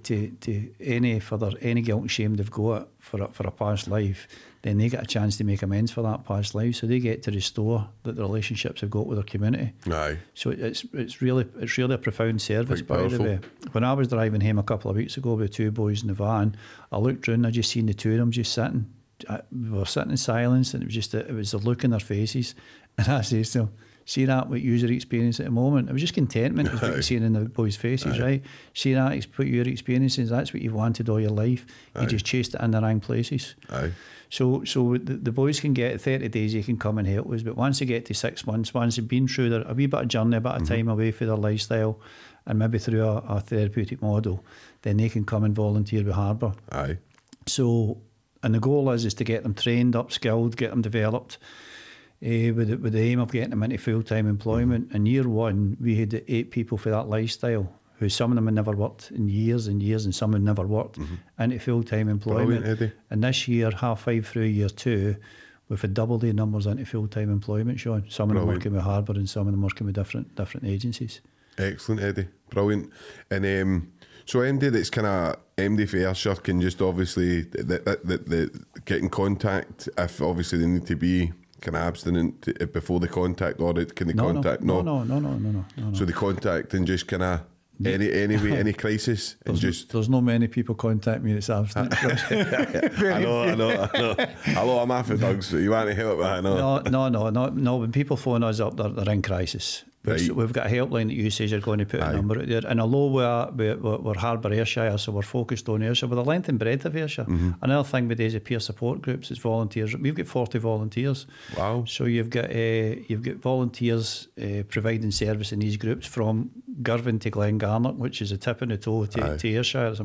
any guilt and shame they've got for a past life, then they get a chance to make amends for that past life. So they get to restore the relationships they've got with their community. So it's really a profound service, by the way. When I was driving home a couple of weeks ago with 2 boys in the van, I looked round, I just seen the 2 of them just sitting. We were sitting in silence, and it was the look in their faces. And I said to them, see that what you're experiencing at the moment? It was just contentment, is what you're seeing in the boys' faces, right? See that what you're experiencing, that's what you've wanted all your life. You just chased it in the wrong places. So the boys can get 30 days, you can come and help us, but once they get to 6 months, once they've been through a wee bit of journey, a bit of time away from their lifestyle, and maybe through a therapeutic model, then they can come and volunteer with Harbour. So, and the goal is to get them trained, upskilled, get them developed, with the aim of getting them into full-time employment. In year 1, we had 8 people for that lifestyle, who some of them had never worked in years and years, and some had never worked into full-time employment. Brilliant, and this year, half 5 through year 2, we've had double the numbers into full-time employment, Sean. Some of them working with Harbour and some of them working with different agencies. Excellent, Eddie. Brilliant. And so MD that's kind of MD for Ayrshire can just obviously get in contact if obviously they need to be kind of abstinent before the contact, or can they contact? No. So they contact and just kind of any crisis, and there's not many people contact me that's abstinent. I know. Hello, I'm after Doug, so you want to help? I know. No. When people phone us up, they're in crisis. We've got a helpline that you say you're going to put a number out there. And although we're Harbour Ayrshire, so we're focused on Ayrshire, with the length and breadth of Ayrshire. Another thing with these peer support groups is volunteers. We've got 40 volunteers. Wow. So you've got volunteers providing service in these groups from Girvan to Glengarnock, which is a tip in the toe to Ayrshire. It's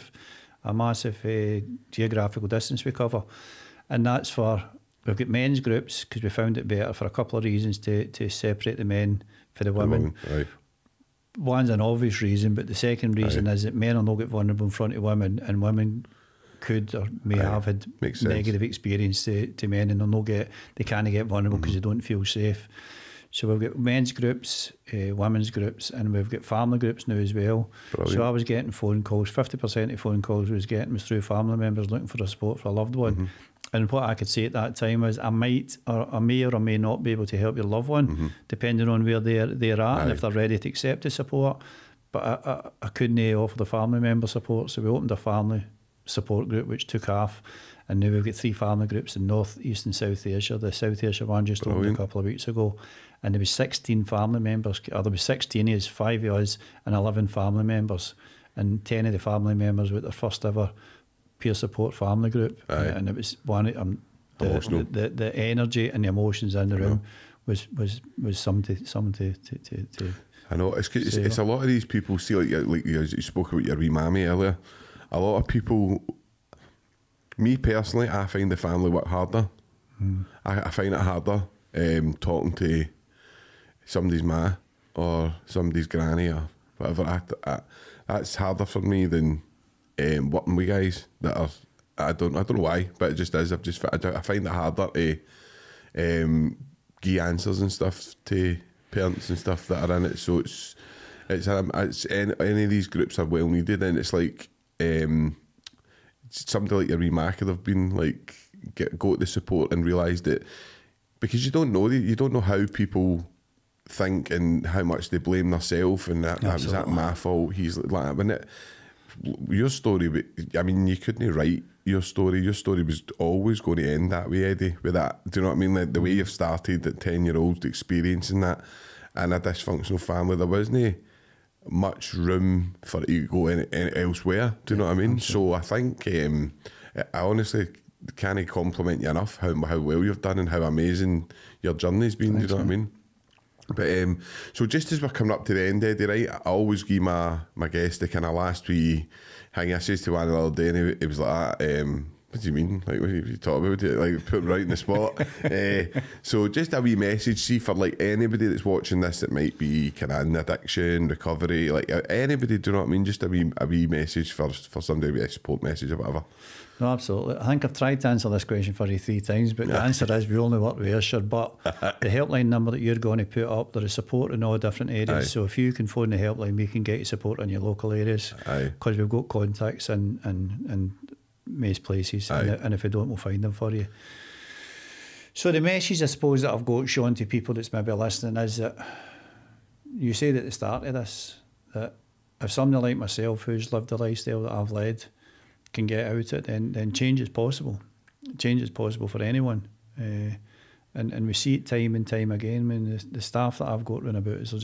a massive geographical distance we cover. And that's for, we've got men's groups, because we found it better for a couple of reasons to separate the men for the women. One's an obvious reason, but the second reason is that men are not get vulnerable in front of women, and women could or may have had negative experience to men, and they can't get vulnerable because they don't feel safe. So we've got men's groups, women's groups, and we've got family groups now as well. Brilliant. So I was getting phone calls, 50% of phone calls I was getting was through family members looking for a support for a loved one. And what I could say at that time is I may or may not be able to help your loved one, depending on where they're at and if they're ready to accept the support. But I couldn't offer the family member support, so we opened a family support group which took off, and now we've got 3 family groups in North, East and South Ayrshire. The South Ayrshire one just opened a couple of weeks ago, and there was 16 family members, or there was 16 of us, 5 of us and 11 family members, and 10 of the family members were their first ever peer support family group. And it was one the energy and the emotions in the room was something to I know it's a lot of these people see, like you spoke about your wee mammy earlier. A lot of people Me personally, I find the family work harder. I find it harder talking to somebody's ma or somebody's granny or whatever. That's harder for me than working with guys that are. I don't know why, but it just is. I find it harder to give answers and stuff to parents and stuff that are in it. So it's any of these groups are well needed, and it's like somebody like your wee ma could have been like go to the support and realised that, because you don't know how people think and how much they blame themselves, and that was that my fault. He's like when it. Your story, I mean, you couldn't write your story. Your story was always going to end that way, Eddie, with that. Do you know what I mean? Like the way you've started at 10-year-olds experiencing that in a dysfunctional family, there wasn't much room for it to go elsewhere. Do you know what I mean? So I think I honestly can't compliment you enough how well you've done and how amazing your journey's been. Do you know what I mean? But so just as we're coming up to the end, Eddie, right, I always give my guest the kind of last wee thing. I says to one the other day, and he was like, what do you mean? Like, what are you talking about? Like, put him right in the spot. So just a wee message, see, for like anybody that's watching this that might be kind of in addiction, recovery, like anybody, do you know what I mean? Just a wee message for somebody, a support message or whatever. No, absolutely. I think I've tried to answer this question for you 3 times, but the answer is we only work with Ayrshire. But the helpline number that you're going to put up, there is support in all different areas. Aye. So if you can phone the helpline, we can get you support in your local areas, because we've got contacts in most places, and if we don't, we'll find them for you. So the message, I suppose, that I've got, Sean, to people that's maybe listening is that you said at the start of this that if somebody like myself who's lived the lifestyle that I've led can get out it, then change is possible. Change is possible for anyone, and we see it time and time again. I mean, the staff that I've got round about is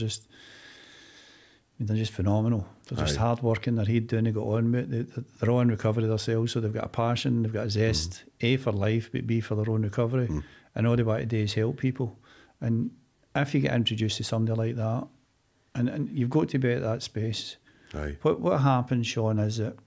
they're just phenomenal. They're just hard working. They're head down. They got on with it. They're all in recovery themselves, so they've got a passion. They've got a zest, A, for life, but B, for their own recovery. And all they want to do is help people. And if you get introduced to somebody like that, and you've got to be at that space. What happens, Sean, is that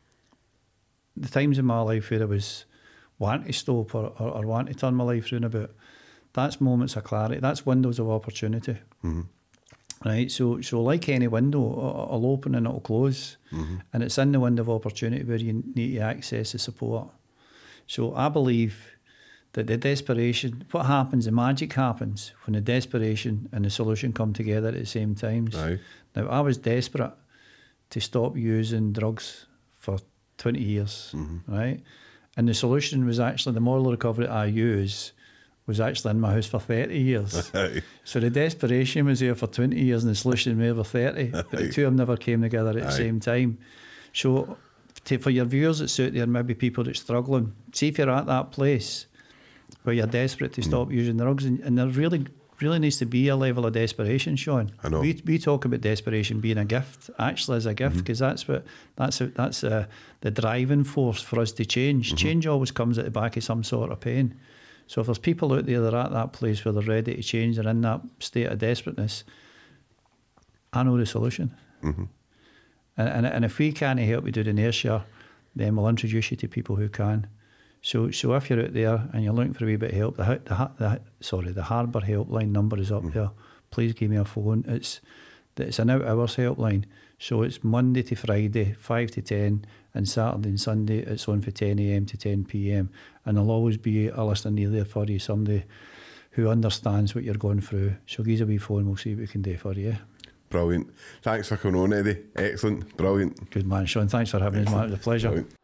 the times in my life where I was wanting to stop or wanting to turn my life round about, that's moments of clarity. That's windows of opportunity. Right, so like any window, it'll open and it'll close, and it's in the window of opportunity where you need to access the support. So I believe that the desperation, what happens, the magic happens when the desperation and the solution come together at the same time. Now, I was desperate to stop using drugs for 20 years, right? And the solution was actually the model of recovery I use was actually in my house for 30 years. So the desperation was there for 20 years and the solution was there for 30. But the two of them never came together at the same time. So for your viewers that's out there, maybe people that's struggling, see if you're at that place where you're desperate to stop using drugs, and there really needs to be a level of desperation, Sean. I know. We talk about desperation being a gift, actually as a gift, because that's the driving force for us to change. Change always comes at the back of some sort of pain. So if there's people out there that are at that place where they're ready to change, they're in that state of desperateness, I know the solution. And if we can't help you do the Ayrshire, then we'll introduce you to people who can. So if you're out there and you're looking for a wee bit of help, the Harbour helpline number is up there. Please give me a phone. It's an out-hours helpline. So it's Monday to Friday, 5 to 10, and Saturday and Sunday it's on for 10 a.m. to 10 p.m. And there'll always be a listener ear there for you, somebody who understands what you're going through. So give us a wee phone, we'll see what we can do for you. Brilliant. Thanks for coming on, Eddie. Excellent. Brilliant. Good man, Sean. Thanks for having us, man. It was a pleasure. Brilliant.